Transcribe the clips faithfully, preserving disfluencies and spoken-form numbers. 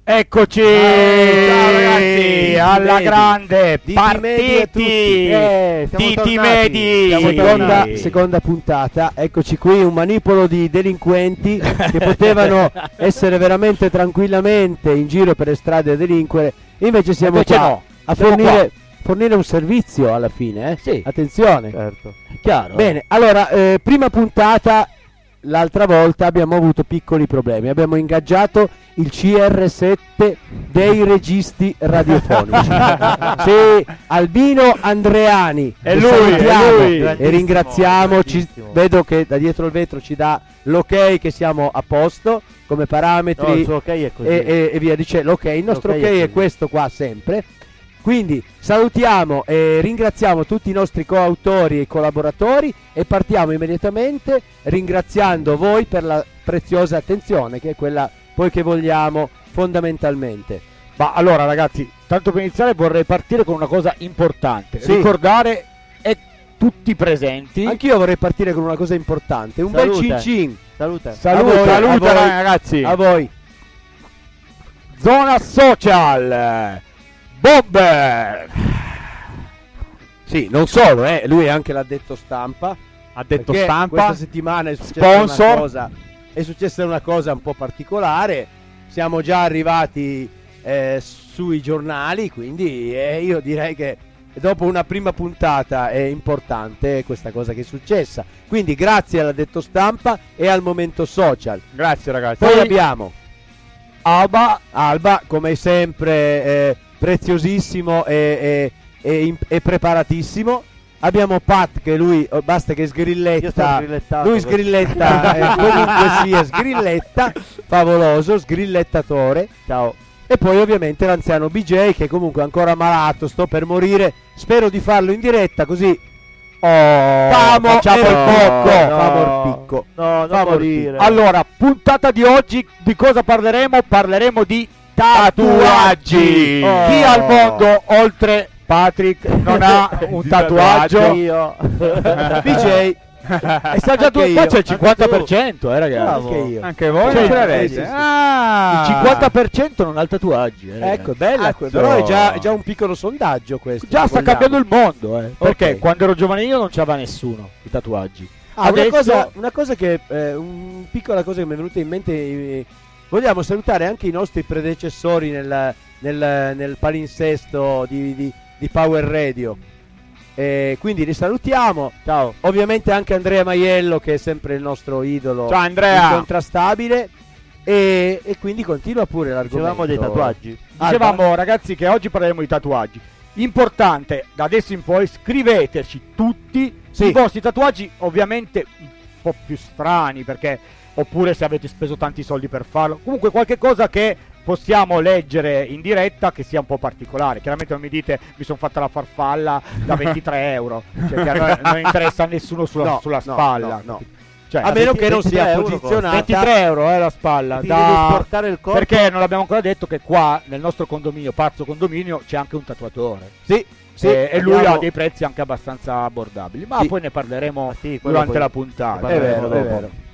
Eccoci, eh, ciao ragazzi, alla grande, Diti partiti, eh, Diti Medi, seconda, seconda puntata, eccoci qui, un manipolo di delinquenti che potevano essere veramente tranquillamente in giro per le strade a delinquere, invece siamo invece qua no, a siamo fornire, fornire un servizio alla fine, eh? Sì. Attenzione. Certo. Chiaro. Bene, allora, eh, prima puntata, l'altra volta abbiamo avuto piccoli problemi, abbiamo ingaggiato il C R sette dei registi radiofonici. Sì, Albino Andreani, è che lui, salutiamo è lui. e ringraziamo, ci, vedo che da dietro il vetro ci dà l'ok che siamo a posto come parametri, no, il suo ok è così. e, e, e via dicendo. Ok, il nostro ok, okay è, è questo qua sempre. Quindi salutiamo e ringraziamo tutti i nostri coautori e collaboratori e partiamo immediatamente ringraziando voi per la preziosa attenzione, che è quella poi che vogliamo fondamentalmente. Ma allora ragazzi, tanto per iniziare vorrei partire con una cosa importante, Sì. ricordare è tutti presenti. Anch'io vorrei partire con una cosa importante, un Salute. bel cin cin. Salute. Salute, A voi, salute a voi. ragazzi. A voi. Zona social, Bomber. Sì, non solo, eh, lui è anche l'addetto stampa. Ha detto Perché stampa. questa settimana è successa Sponsor. una cosa, è successa una cosa un po' particolare. Siamo già arrivati eh, sui giornali, quindi eh, io direi che dopo una prima puntata è importante questa cosa che è successa. Quindi grazie all'addetto stampa e al momento social. Grazie ragazzi. Poi abbiamo Alba, Alba come sempre eh, preziosissimo e, e, e, in- e preparatissimo. Abbiamo Pat che lui oh, basta che Io sto sgrilletta, sgrillettato lui così. sgrilletta eh, comunque sia sgrilletta, favoloso, sgrillettatore. Ciao. E poi ovviamente l'anziano B J che comunque è ancora malato, sto per morire, spero di farlo in diretta così Oh, famo facciamo il il picco, picco. famo il picco. No, non Famo il morire. picco. Allora, puntata di oggi, di cosa parleremo? Parleremo di tatuaggi. Oh. Chi al mondo, oltre Patrick, non ha un Di tatuaggio? Io. B J E sta già tu, Anche qua io. c'è il cinquanta per cento, eh ragazzi. Bravo. anche io. Anche voi Cioè, non ce sì, l'avete? sì, sì. Ah. Il cinquanta per cento non ha il tatuaggi. Eh, Ecco, è bella, Cazzo. però è già, è già un piccolo sondaggio questo. Già se sta vogliamo. cambiando il mondo, eh. Perché Ok. quando ero giovane io non c'aveva nessuno i tatuaggi. Ah, una, Adesso- cosa, una cosa che eh, un piccola cosa che mi è venuta in mente, eh, vogliamo salutare anche i nostri predecessori nel, nel, nel palinsesto di, di, di Power Radio. Eh, quindi li salutiamo. Ciao. Ovviamente anche Andrea Maiello che è sempre il nostro idolo Ciao Andrea. incontrastabile. E, e quindi continua pure l'argomento. Dicevamo dei tatuaggi. Dicevamo ragazzi che oggi parleremo di tatuaggi. Importante, da adesso in poi scriveteci tutti Sì. i vostri tatuaggi, ovviamente un po' più strani, perché oppure se avete speso tanti soldi per farlo. Comunque qualche cosa che possiamo leggere in diretta che sia un po' particolare. Chiaramente non mi dite mi sono fatta la farfalla da ventitré euro, cioè che a noi non interessa a nessuno sulla, No, sulla no, spalla. no, no. Cioè, A meno che non ventitré sia euro posizionata. ventitré euro è la spalla. Ti da- devi sporcare il corpo. Perché non l'abbiamo ancora detto che qua nel nostro condominio, Pazzo Condominio, c'è anche un tatuatore. Sì, sì, e, e lui abbiamo- ha dei prezzi anche abbastanza abbordabili. Ma Sì. poi ne parleremo Ah, sì, quello durante poi- la puntata. ne È parleremo vero, è dopo. vero.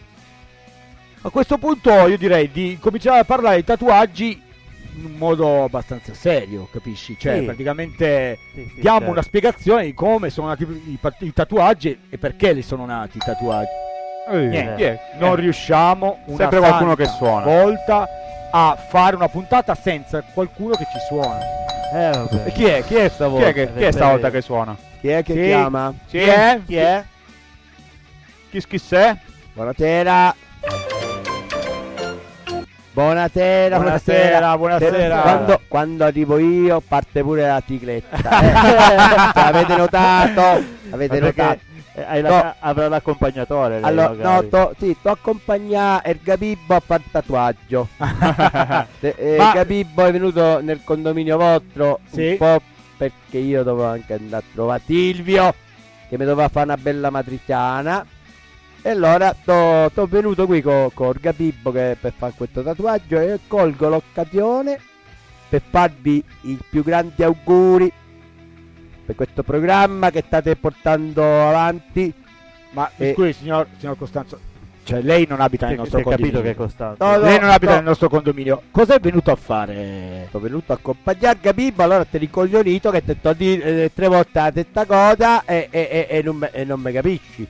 A questo punto io direi di cominciare a parlare di tatuaggi in un modo abbastanza serio, capisci? Cioè, Sì. praticamente Sì, sì, diamo certo. una spiegazione di come sono nati i, i tatuaggi e perché li sono nati i tatuaggi. Eh, Niente, chi è? non Eh. riusciamo una Sempre qualcuno santa che suona. volta a fare una puntata senza qualcuno che ci suona. Eh, vabbè. E chi è? Chi è Chi stavolta? è, che, chi è stavolta che suona? Chi è che Sì. chiama? Sì? Chi è? Chi è? Chi, chi sei? Buonasera. Buonasera, Buonasera, buonasera. Quando, quando arrivo io parte pure la sigletta. Eh. Cioè, avete notato? Avete Ma notato? perché, eh, hai la- No. avrà l'accompagnatore. lei, Allora, no, magari. to, sì, ti accompagna il Gabibbo a fare tatuaggio. Eh, eh, Ma- Gabibbo è venuto nel condominio vostro Sì. un po' perché io dovevo anche andare a trovare Silvio che mi doveva fare una bella matriciana. E allora sono venuto qui con co Gabibbo che per fare questo tatuaggio e colgo l'occasione per farvi i più grandi auguri per questo programma che state portando avanti. Ma mi Eh. scusi signor, signor Costanzo, cioè lei non abita nel Si- nostro si è capito condominio. che è costante. No, no. Lei non abita nel nostro condominio. Cosa è venuto a fare? Sono venuto a accompagnare Gabibbo, allora te ricoglionito che ti sto a dire eh, tre volte la stessa cosa e, e, e, e non me, e non me capisci.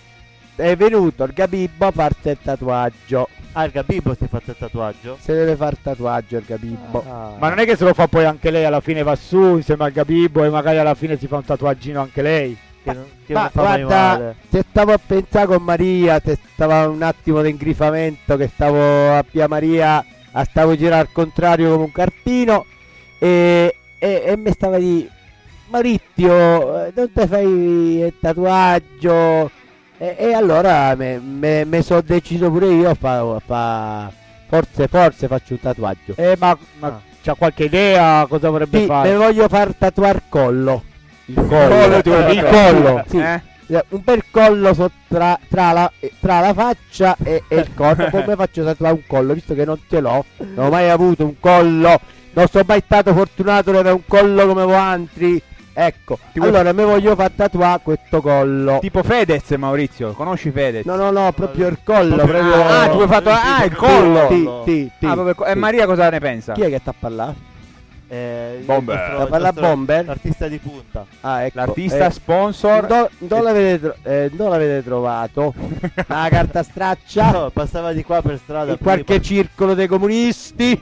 È venuto il Gabibbo a farsi il tatuaggio. Ah, il Gabibbo si è fatto il tatuaggio? Se deve fare il tatuaggio il Gabibbo. Ah. Ma non è che se lo fa poi anche lei, alla fine va su insieme al Gabibbo e magari alla fine si fa un tatuaggino anche lei. Che non, che Ma non fa mai guarda, male. se stavo a pensare con Maria, se stava un attimo di ingrifamento che stavo a Via Maria, a stavo girare al contrario come un carpino e, e, e mi stava di Maurizio, eh, non te fai il tatuaggio e, e allora mi sono deciso pure io a fa, fa, forse forse faccio un tatuaggio. Eh, ma, ma Ah. c'ha qualche idea cosa vorrebbe Sì, fare? mi voglio far tatuare collo. Il collo, ti vuoi il fare? collo, sì. Eh? Un bel collo so- tra, tra la, tra la faccia e, e il collo. Come faccio a tatuare un collo visto che non ce l'ho? Non ho mai avuto un collo. Non sono mai stato fortunato ad avere un collo come voi altri. Ecco, Ti vuoi- allora mi voglio far tatuare questo collo. Tipo Fedez, Maurizio, conosci Fedez? No, no, no, proprio il collo. Proprio- proprio- Ah, tu hai fatto ah, il collo. Sì, sì, sì. Ah, proprio il co- e sì. Maria cosa ne pensa? Chi è che sta a parlare? Eh, il Bomber. nostro- Sta a il parlare nostro- Bomber? L'artista di punta. Ah, ecco. L'artista eh, sponsor. do- do l'avete, tro- eh, do l'avete trovato? La carta straccia? No, passava di qua per strada. In qualche prima. circolo dei comunisti?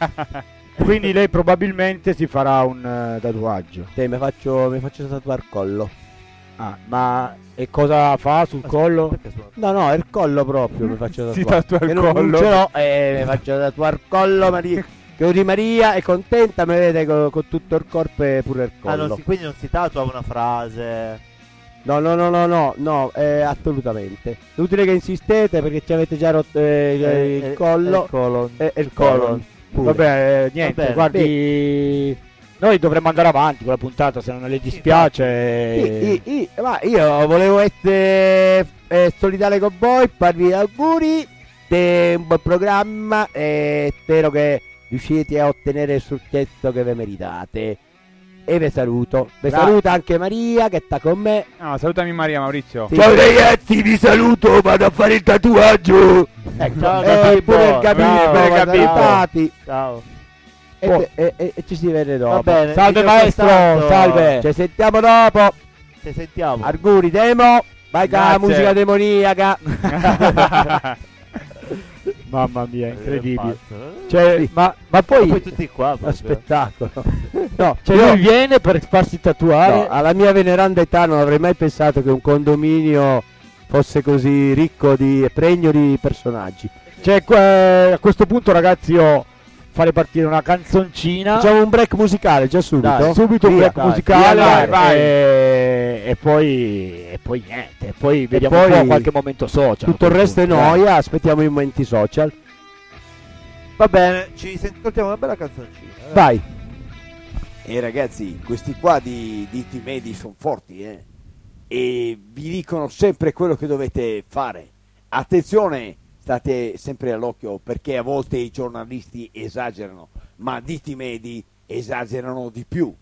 Quindi lei probabilmente si farà un eh, tatuaggio. Sì, mi faccio, mi faccio tatuare il collo. Ah, ma e cosa fa sul collo? Perché suona? No, no, è il collo proprio mi faccio Si tatuare. tatua il Che non- non collo. ce l'ho e mi faccio tatuare il collo. Maria, che di Maria è contenta, mi vede co- con tutto il corpo e pure il Ah, collo. non si- quindi non si tatua una frase. No, no, no, no, no, no, eh, assolutamente. Inutile che insistete perché ci avete già rotto eh, il- Eh, il eh, collo il colon. e e il colon. colon. pure. Vabbè, eh, niente, Va bene. guardi, noi dovremmo andare avanti con la puntata se non le dispiace. Sì, i- i- ma io volevo essere eh, solidale con voi, farvi gli auguri di un buon programma e spero che riuscite a ottenere il successo che vi meritate. E vi saluto. Vi Grazie. saluta anche Maria che sta con me. No, salutami Maria, Maurizio. Sì. Ciao ragazzi, vi saluto, vado a fare il tatuaggio. Ecco, Ciao, eh, Gabibbo. pure il Gabibbo, Ciao, va Gabibbo. salutati. Ciao. E, Buon- e- e- e ci si vede dopo. Va bene. Salve Dice maestro, Costanzo, salve. Ci sentiamo dopo. Ci sentiamo. Arguri, demo. Vai con la Grazie. musica demoniaca. Mamma mia, incredibile. Pazzo. Cioè, Sì. ma, ma Ma poi poi tutti qua proprio. Lo spettacolo. No, cioè, io- lui viene per farsi tatuare. no, alla mia veneranda età non avrei mai pensato che un condominio fosse così ricco di e pregno di personaggi. Cioè, que- a questo punto, ragazzi, io farei partire una canzoncina. Facciamo un break musicale già subito. Dai, subito un Via, break dai, musicale via, vai, vai. E, e poi e poi niente, e poi vediamo poi un po' qualche momento social. Tutto il resto è Eh. noia, aspettiamo i momenti social. Va bene, ci sentiamo una bella canzoncina. eh. Vai. E ragazzi, questi qua di, di Team Medi sono forti, eh? E vi dicono sempre quello che dovete fare. Attenzione, state sempre all'occhio perché a volte i giornalisti esagerano, ma di Team Medi esagerano di più.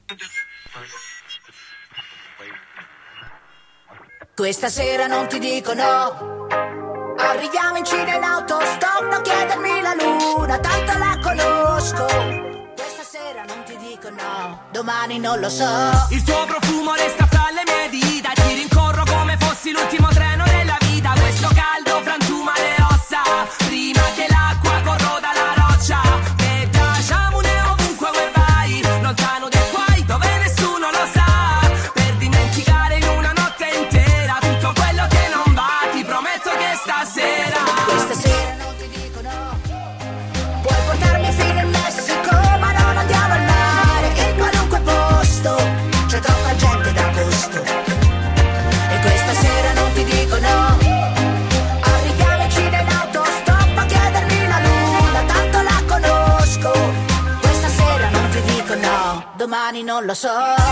Questa sera non ti dico no. Arriviamo in Cina in autostop, non chiedermi la luna, tanto la conosco. Questa sera non ti dico no, domani non lo so. Il tuo profumo resta fra le mie dita, ti rincorro come fossi l'ultimo treno della vita. Questo caldo frantuma le ossa, prima che l'acqua corroda la roccia. E tracciamone ovunque vuoi vai, lontano dai guai dove nessuno lo sa. Per dimenticare in una notte intera tutto quello che non va, ti prometto che stasera. Questa sera non ti dico no. Puoi portarmi fino in Messico, ma non andiamo al mare. In qualunque posto c'è troppa gente d'agosto. E questa sera non ti dico no. Arriviamo in Cina in autostop a chiedermi la luna, tanto la conosco. Questa sera non ti dico no, domani non lo so.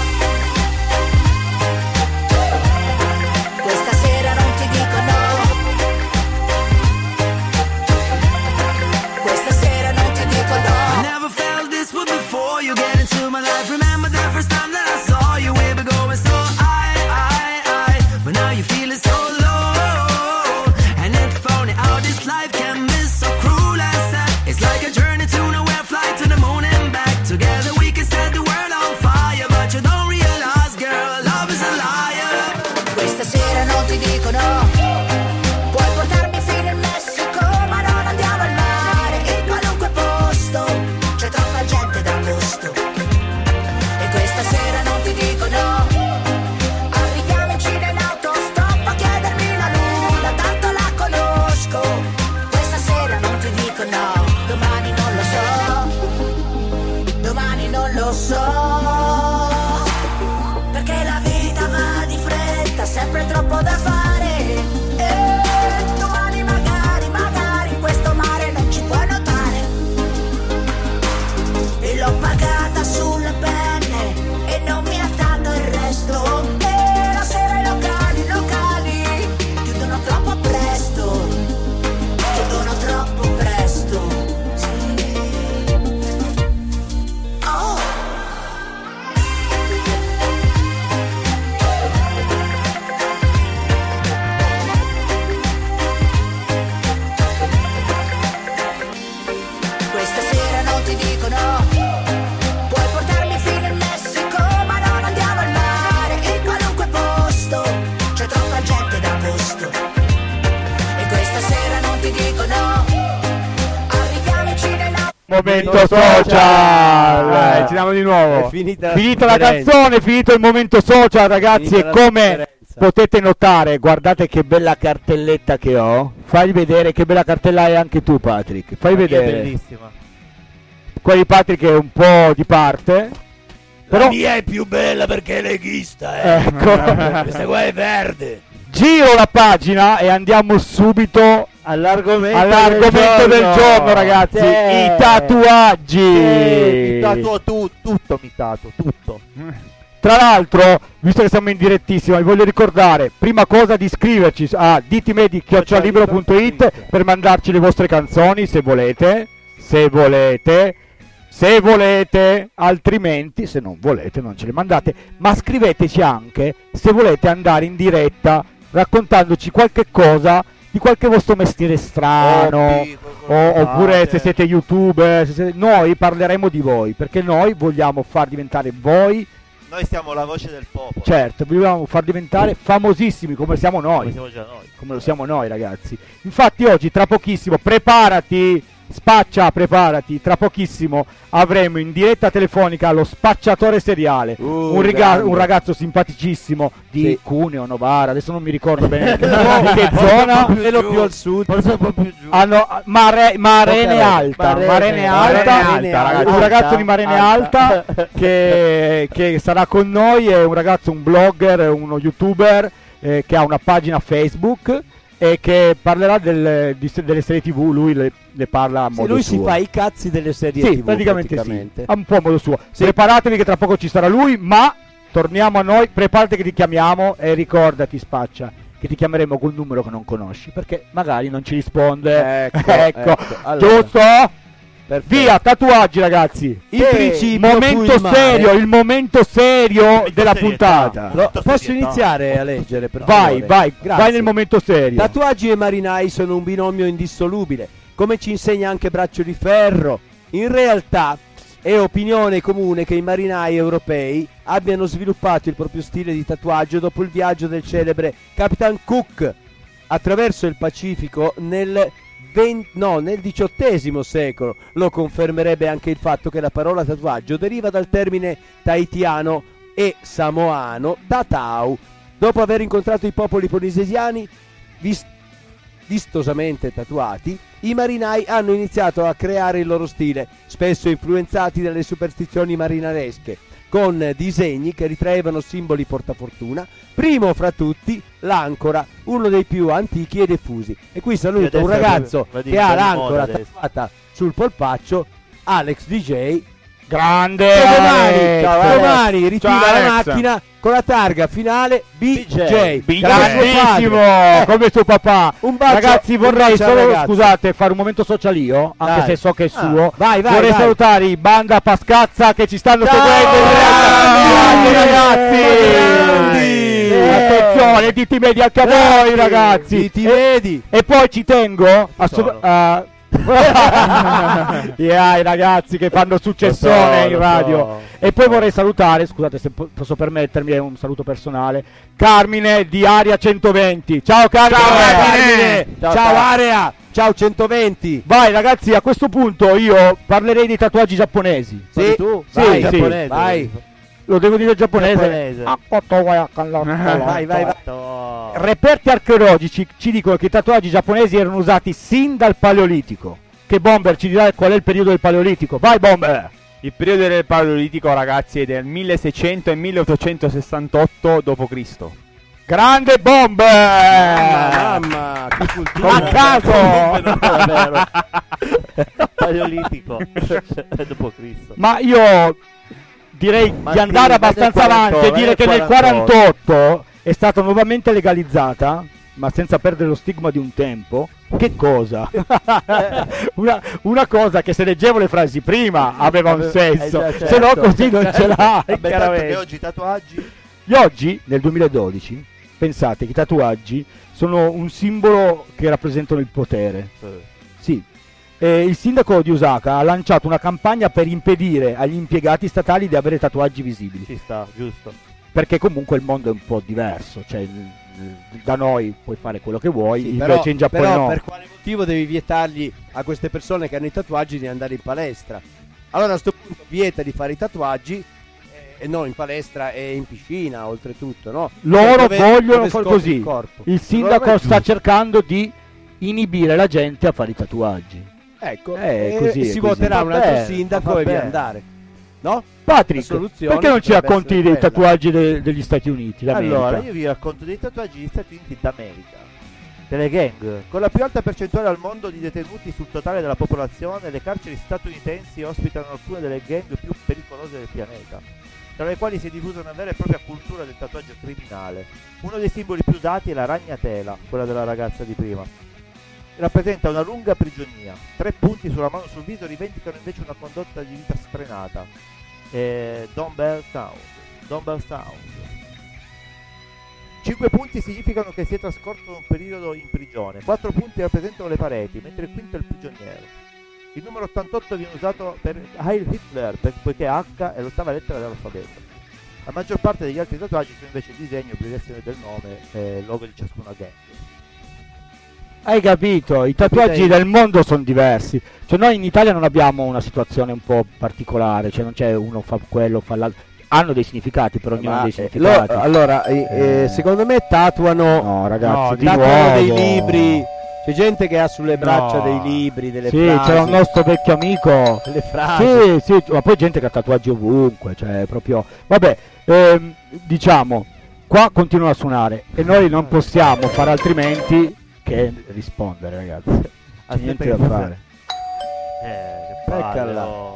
Questa sera non ti dico no. Questa sera non ti dico I no. never felt this way before. You get into my life. Remember the first time that I saw you. We were going so high, high, high. But now you feel it so low. And it's funny how this lo so, perché la vita va di fretta, sempre troppo da fare, e domani magari, magari in questo mare non ci puoi notare, e l'ho pagata sulle penne e non mi ha dato il resto, e la sera i locali, i locali chiudono troppo presto, chiudono troppo presto, sì. Oh. Questa sera non ti dico no, puoi portarmi fino in Messico, ma non andiamo al mare, in qualunque posto, c'è troppa gente da posto. E questa sera non ti dico no, arriviamoci nel no. Momento Momento social. social. Dai, ci diamo di nuovo. È finita, Finita la conferenza. canzone, finito il momento social, ragazzi. Finita E la come conferenza. potete notare, guardate che bella cartelletta che ho. Fai vedere che bella cartella hai anche tu, Patrick. Fai È vedere. bellissima. Qua di Patrick è un po' di parte. Però mia è più bella perché è leghista, eh. ecco. Questa qua è verde. Giro la pagina e andiamo subito All'argomento, all'argomento del giorno, ragazzi. Sì. I tatuaggi. Sì, mi tatuo tu, tutto mi tatuo, tutto. Tra l'altro, visto che siamo in direttissima, vi voglio ricordare, prima cosa, di iscriverci a ditimedi chiocciola libero punto it per mandarci le vostre canzoni, se volete, se volete, se volete, altrimenti, se non volete, non ce le mandate, ma scriveteci anche se volete andare in diretta raccontandoci qualche cosa di qualche vostro mestiere strano. Hobby, O- oppure se siete youtuber, se siete- noi parleremo di voi, perché noi vogliamo far diventare voi, Noi siamo la voce del popolo. certo, vogliamo far diventare famosissimi come siamo Come noi, siamo già noi. come lo siamo noi, ragazzi. Infatti oggi, tra pochissimo, preparati, spaccia, preparati, tra pochissimo avremo in diretta telefonica lo spacciatore seriale, Uh, un, riga- grande. un ragazzo simpaticissimo di Sì. Cuneo, Novara, adesso non mi ricordo bene che, di che zona. Quello più al sud. Forse un po' più giù. Hanno Mare, Marene Poca roba. Alta, Marene- Marene Marene Alta, Alta, ragazzi. un ragazzo di Marene Alta. Alta, che, che sarà con noi, è un ragazzo, un blogger, uno youtuber eh, che ha una pagina Facebook e che parlerà del- di- delle serie tv, lui le, le parla a Sì, modo lui suo. si fa i cazzi delle serie Sì, tivù praticamente, praticamente. sì, a un po' a modo suo. Sì. Preparatevi che tra poco ci sarà lui, ma torniamo a noi, preparati che ti chiamiamo e ricordati, Spaccia, che ti chiameremo col numero che non conosci, perché magari non ci risponde. Ecco, ecco. ecco. Allora, Giusto? perfetto. Via, tatuaggi, ragazzi. Il Sì, principio momento fu il mare. serio, il momento serio Momento della serietà. puntata. Lo- Tutto posso serietà. iniziare a leggere, per Vai, favore? vai, Grazie. vai nel momento serio. Tatuaggi e marinai sono un binomio indissolubile, come ci insegna anche Braccio di Ferro. In realtà è opinione comune che i marinai europei abbiano sviluppato il proprio stile di tatuaggio dopo il viaggio del celebre Capitan Cook attraverso il Pacifico nel, ven- no, nel diciottesimo secolo. Lo confermerebbe anche il fatto che la parola tatuaggio deriva dal termine tahitiano e samoano tatau. Dopo aver incontrato i popoli polinesiani vis- vistosamente tatuati, i marinai hanno iniziato a creare il loro stile, spesso influenzati dalle superstizioni marinaresche, con disegni che ritraevano simboli portafortuna, primo fra tutti l'ancora, uno dei più antichi e diffusi. E qui saluto Io un adesso ragazzo va di- che va ha di moda l'ancora adesso. tatuata sul polpaccio, Alex D J. Grande E domani, Alex. ciao, domani ritira Ciao, la Alex. macchina con la targa finale B J. B J. Grandissimo, Eh, come suo papà. un bacio, Ragazzi, un vorrei bacio al solo, ragazzo. scusate, fare un momento social io, anche Dai. se so che è Ah, suo. vai, vai, vorrei vai. salutare i Banda Pascazza che ci stanno Ciao, seguendo. grandi, Grandi, grandi. ragazzi. Attenzione, diti media anche a voi, ragazzi. Ti, ti E- vedi? E poi ci tengo a so- Tesoro. a- yeah, i ragazzi che fanno successione Lo so, in lo radio. so. E poi vorrei salutare, scusate se po- posso permettermi, è un saluto personale, Carmine di Aria centoventi. Ciao Carmine! Ciao Carmine! Ciao, Ciao ciao. Area! Ciao centoventi! Vai ragazzi, a questo punto io parlerei dei tatuaggi giapponesi. Sì, tu? Sì, vai, sì. giapponese. Vai, Lo devo dire in giapponese. Giapponese. Ah, cotto, vai a callotto, vai, vai, vai. Fatto- Reperti archeologici ci dicono che i tatuaggi giapponesi erano usati sin dal Paleolitico. Che Bomber ci dirà qual è il periodo del Paleolitico. Vai Bomber! Il periodo del Paleolitico, ragazzi, è del milleseicento e milleottocentosessantotto dopo Cristo. Grande bombe! Mamma, che cultura. A caso! Non è vero. Paleolitico. Dopo Cristo. Ma io direi Ma di sì, andare ma abbastanza nel avanti e quarantotto, dire che nel nel quarantotto è stata nuovamente legalizzata, ma senza perdere lo stigma di un tempo. Che cosa? una, una cosa che se leggevo le frasi prima aveva un senso, Eh, già, se no certo. così non ce l'ha. Vabbè, tanto chiaramente. che oggi i tatuaggi. E oggi, nel duemiladodici, pensate che i tatuaggi sono un simbolo che rappresentano il potere. Sì. Eh, il sindaco di Osaka ha lanciato una campagna per impedire agli impiegati statali di avere tatuaggi visibili. Ci sta, giusto. Perché comunque il mondo è un po' diverso. Cioè, da noi puoi fare quello che vuoi, Sì, invece però, in Giappone però no. per quale motivo devi vietargli a queste persone che hanno i tatuaggi di andare in palestra? Allora a questo punto vieta di fare i tatuaggi eh, e non in palestra e in piscina, oltretutto, no? Loro Dove- vogliono dove far scopri così. il corpo. Il sindaco Secondo me è sta giusto. cercando di inibire la gente a fare i tatuaggi. Ecco, Eh, e così, si è così. voterà Va un altro bene, sindaco va e via bene. andare. No? Patrick, La soluzione perché non ci potrebbe racconti essere dei quella. tatuaggi de- degli Stati Uniti d'America? Allora, io vi racconto dei tatuaggi degli Stati Uniti d'America, delle gang. Con la più alta percentuale al mondo di detenuti sul totale della popolazione, le carceri statunitensi ospitano alcune delle gang più pericolose del pianeta, tra le quali si è diffusa una vera e propria cultura del tatuaggio criminale. Uno dei simboli più usati è la ragnatela, quella della ragazza di prima. Rappresenta una lunga prigionia. Tre punti sulla mano e sul viso rivendicano invece una condotta di vita sfrenata. Eh, Dumbbell Sound. Dumbbell Sound. Cinque punti significano che si è trascorso un periodo in prigione. Quattro punti rappresentano le pareti, mentre il quinto è il prigioniero. Il numero ottantotto viene usato per Heil Hitler, per- poiché H è l'ottava lettera dell'alfabeto. La maggior parte degli altri tatuaggi sono invece disegni, abbreviazione del nome e il logo di ciascuna gang. Hai capito? I tatuaggi del mondo sono diversi. Cioè noi in Italia non abbiamo una situazione un po' particolare, cioè non c'è uno fa quello, fa l'altro. Hanno dei significati, però ognuno ha Ma, dei eh, significati. lo- allora, eh, eh, Eh. secondo me tatuano, No, ragazzi, no, di tatuano nuovo. dei libri. C'è gente che ha sulle braccia No. dei libri, delle Sì, frasi. c'era un nostro vecchio amico. delle frasi. Sì, sì, ma poi gente che ha tatuaggi ovunque, cioè proprio. Vabbè, ehm, diciamo, qua continuano a suonare e noi non possiamo fare altrimenti che rispondere, ragazzi. C'è Aspetta niente che da forse- fare. Eh, che Eccola. palle, oh.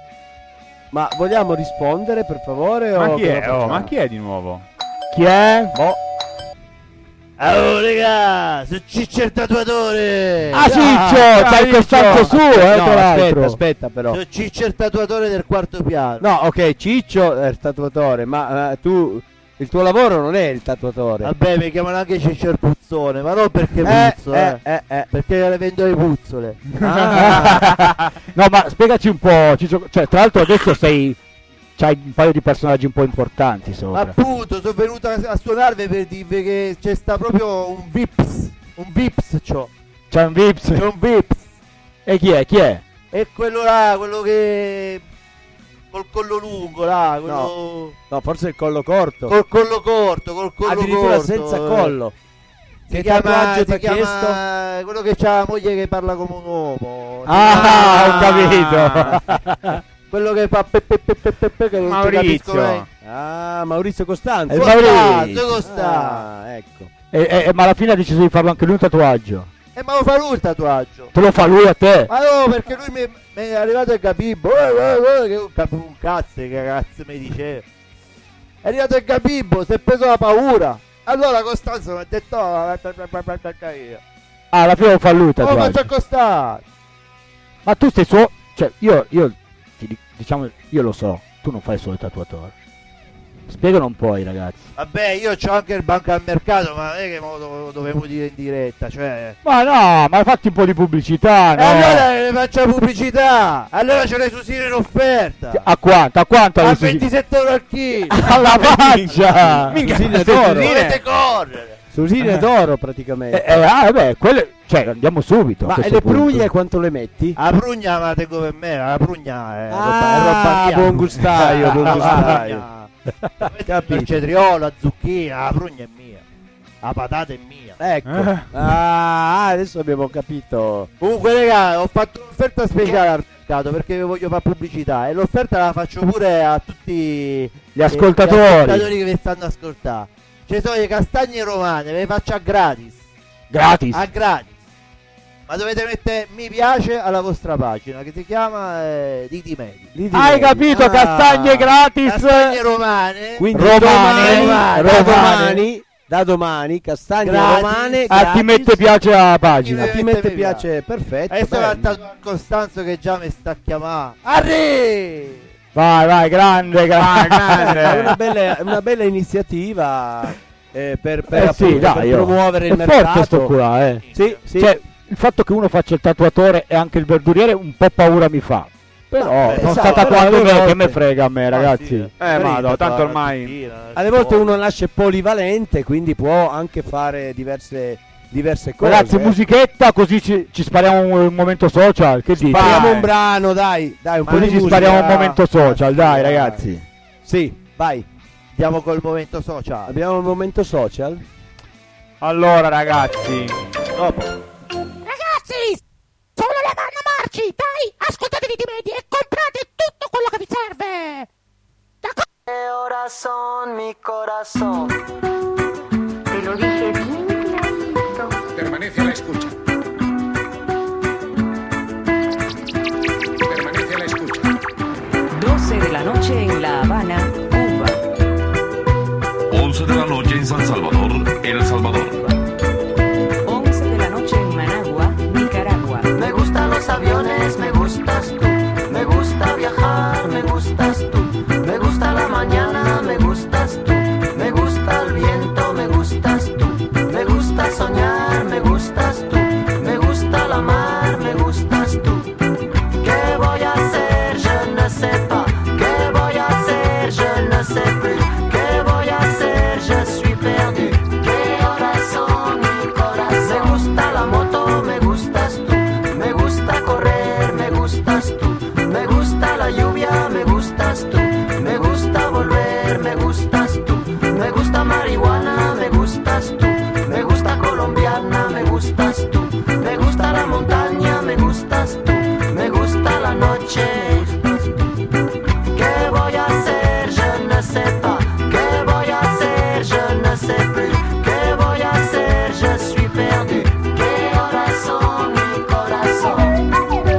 Ma vogliamo rispondere per favore? Ma o chi cosa è? Oh, facciamo? ma chi è di nuovo? Chi è? Boh. Oh, raga, sono Ciccio il tatuatore! Ah, Ciccio, c'hai il costante suo, eh, no, tra l'altro. aspetta, aspetta però. Sono Ciccio il tatuatore del quarto piano. No, ok, Ciccio è il tatuatore, ma eh, tu il tuo lavoro non è il tatuatore. Vabbè, mi chiamano anche Ciccio il puzzone, ma non perché Eh, puzzo, eh, eh, eh, eh. perché le vendo le puzzole. Ah. No, ma spiegaci un po', Ciccio, cioè tra l'altro adesso sei c'hai un paio di personaggi un po' importanti sopra. Appunto, sono venuto a, a suonarvi per dirvi che c'è sta proprio un Vips, un Vips c'ho, C'è un Vips. c'è un Vips. E chi è? Chi è? E quello là, quello che col collo lungo là, quello No, forse il collo corto. col collo corto, col collo Addirittura corto. senza collo. Si Che chiama, tatuaggio ti si ha chiama chiesto? quello che c'ha la moglie che parla come un uomo. Ah, ho capito. Quello che fa pe, pe, pe, pe, pe, pe, che non ci capisco Maurizio. mai. Ah, Maurizio Costanzo. Eh, Costanzo, Maurizio. Costanzo. Ah, ecco. E, e- ma alla fine ha deciso di farlo anche lui un tatuaggio. Eh, ma lo fa lui il tatuaggio. Te lo fa lui a te? Ma no, perché lui mi, mi è arrivato il Gabibbo. Eh, eh, eh, che un, cap- un cazzo, che cazzo mi diceva. È arrivato il Gabibbo, si è preso la paura. Allora Costanzo mi ha detto, oh, Ah, alla fine lo fa lui il oh, faccio tatuaggio. accostare. Ma tu sei suo... Cioè, io, io ti di- diciamo, io lo so, tu non fai solo il tatuatore. Spiegalo un po' ai ragazzi. Vabbè, io c'ho anche il banco al mercato, ma non è che mo lo dovevo dire in diretta, cioè... Ma no, ma fatti un po' di pubblicità, E no? allora le faccio pubblicità! Allora ce le susine in offerta! A quanto? A quanto? A adesso si- ventisette euro al chilo! Alla faccia! Minchia, Susine sei d'oro. susine. Dovete correre! Susine d'oro praticamente. Eh, eh, ah, beh, quelle... Cioè, andiamo subito. a Ma questo le punto. prugne quanto le metti? La prugna me la tengo per me, la prugna è roba, è Ah, roba mia! buon gustaio, buon La gustaio. prugna. Capito. Il cetriolo, la zucchina, la prugna è mia! La patata è mia! Ecco. Eh. Ah, adesso abbiamo capito. Comunque raga, ho fatto un'offerta speciale al mercato perché vi voglio fare pubblicità e l'offerta la faccio pure a tutti Gli ascoltatori. gli ascoltatori che vi stanno a ascoltare. Ci sono le castagne romane, ve le faccio a gratis. Gratis. A gratis. Ma dovete mettere mi piace alla vostra pagina che si chiama eh, Diti Medi. Lì ti Hai vedi. capito? Ah. Castagne gratis. Castagne romane. Quindi Romane, domani, romane, da romane. domani, da domani castagne Gratis. romane A chi gratis. mette piace alla pagina. A chi Mette mette mi piace, perfetto. Adesso bello. va a Costanzo che già mi sta chiamando. Arri! Vai, vai, grande, grande. È una bella, una bella iniziativa eh, per, per, Eh appunto, sì, dai, per oh. promuovere il È forte mercato. sto qua, eh. Sì, sì. Cioè, il fatto che uno faccia il tatuatore e anche il verduriere un po' paura mi fa. Però Vabbè, non esatto, sta tatuando alle me, volte- che me frega a me, ragazzi. sì, Eh, Mado, tanto ormai- Alle volte uno nasce polivalente, quindi può anche fare diverse, diverse cose. Ragazzi, eh. musichetta, così ci, ci spariamo un, un momento social. Che dite? Spariamo un brano, dai, dai, un po' Così di ci musica. spariamo un momento social, dai, dai. ragazzi. Sì, vai. Andiamo col momento social. Abbiamo un momento social. Allora, ragazzi, Dopo. Ragazzi, sono le Vanna Marci, dai, ascoltate Diti Medi e comprate tutto quello che vi serve. Corazón, mi corazón. Te lo dije bien clarito. Permanece a la escucha. Permanece a la escucha. doce de la noche en La Habana, Cuba. once de la noche en San Salvador, El Salvador. once de la noche en Managua, Nicaragua. Me gustan los aviones, me gustas tú. Me gusta viajar, me gustas tú. Me gusta la mañana, me gustas tú. Me gusta el viento, me gustas tú. Me gusta soñar, me gustas tú. Me gusta la mar, me gustas tú. ¿Qué voy a hacer? Je ne sais pas. ¿Qué voy a hacer? Je ne sais plus. ¿Qué voy a hacer? Je suis perdu. ¿Qué horas son, mi corazón? Me gusta la moto, me gustas tú. Me gusta correr, me gustas tú. Me gusta la lluvia, me gustas tú. Me gusta volver, me gustas tú. Me gusta marihuana, me gustas tú. Me gusta colombiana, me gustas tú. Me gusta la montaña, me gustas tú. Me gusta la noche. ¿Qué voy a hacer? Je ne sais pas. ¿Qué voy a hacer? Je ne sais plus. ¿Qué voy a hacer? Je suis perdu. ¿Qué horas son, mi corazón?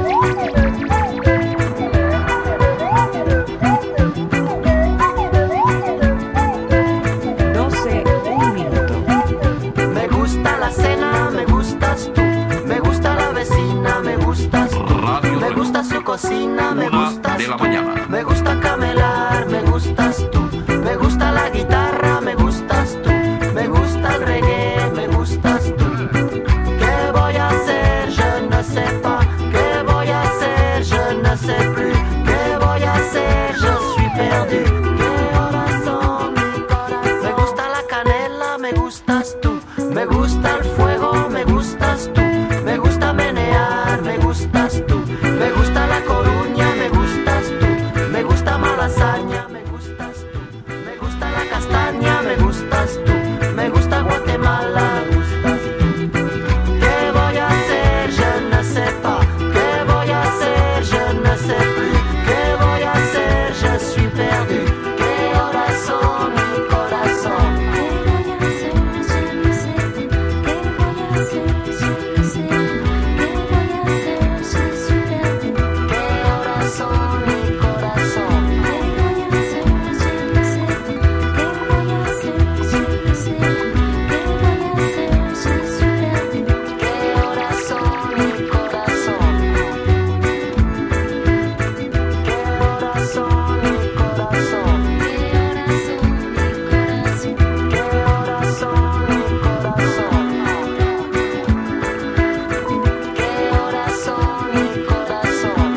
doce, un minuto. Me gusta la cena, me gustas tú. Me gusta la vecina, me gustas tú. Radio Me gusta su cocina, me Una gustas de la tú. mañana. Me gusta camelar, me gustas tú. Me gusta la guitarra, me gustas tú. Me gusta el reggae, me gustas tú. ¿Qué voy a hacer? Je ne sais pas. ¿Qué voy a hacer? Je ne sais plus. ¿Qué voy a hacer? Je suis perdu. ¿Qué horas son, mi corazón? Me gusta la canela, me gustas tú. Me gusta el fuego, me gustas tú. Me gusta menear, me gustas tú. Me gusta la coruña, me gustas tú. Me gusta malasaña, me gustas tú. Me gusta la castaña, me gustas tú. Me gusta Guatemala, me gustas tú. ¿Qué voy a hacer? Je ne sais pas. ¿Qué voy a hacer? Je ne sais plus. ¿Qué voy a hacer? Je suis perdu. ¿Qué horas son, mi corazón? ¿Qué horas son, mi corazón? ¿Qué horas son, mi corazón? ¿Qué horas son, mi corazón? ¿Qué horas son, mi corazón? ¿Qué horas son, mi corazón?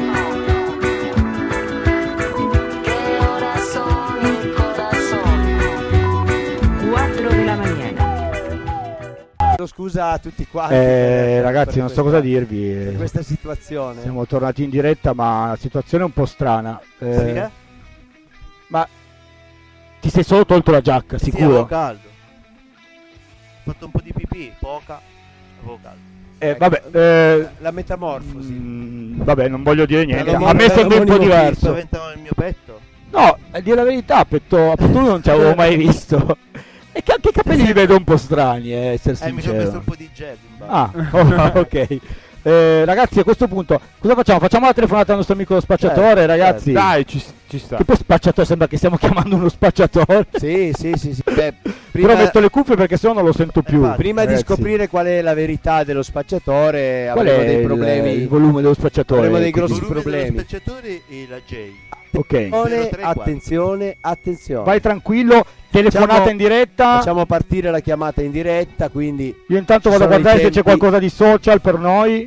¿Qué horas son, mi corazón? cuatro de la mañana. Chiedo scusa a tutti quanti. Eh, per- ragazzi, per non so questa- cosa dirvi. per eh. questa situazione. Siamo tornati in diretta, ma la situazione è un po' strana. Eh, Sì, eh? Ma ti sei solo tolto la giacca, Sì, sicuro? avevo caldo. Ho fatto un po' di pipì, poca. Avevo caldo. Eh, vabbè, eh, la metamorfosi. mh, vabbè, non voglio dire niente. Per A me sembra un po' l'omonimo diverso. Spaventano il mio petto? No, a dire la verità, petto, a petto non ci avevo mai visto. E che anche i capelli li vedo un po' strani, eh, essere Eh, mi sono messo sincero. un po' di gel in barba. Ah, oh, ok. Eh, ragazzi, a questo punto cosa facciamo? Facciamo la telefonata al nostro amico spacciatore, Certo, ragazzi. Dai, ci, ci sta. Che poi spacciatore sembra che stiamo chiamando uno spacciatore. Sì, sì, sì, sì. Beh, Però prima, metto le cuffie perché sennò non lo sento più. Infatti, prima di ragazzi. scoprire qual è la verità dello spacciatore, Qual avremo è dei il- problemi. il volume dello spacciatore? Avremo dei Quindi- grossi Volume dello problemi. spacciatore e la J. Ok. Attenzione, zero tre quattro. attenzione, attenzione. Vai tranquillo, telefonata Facciamo- in diretta. Facciamo partire la chiamata in diretta, quindi Io intanto Ci vado a sono i guardare se c'è tempi. qualcosa di social per noi.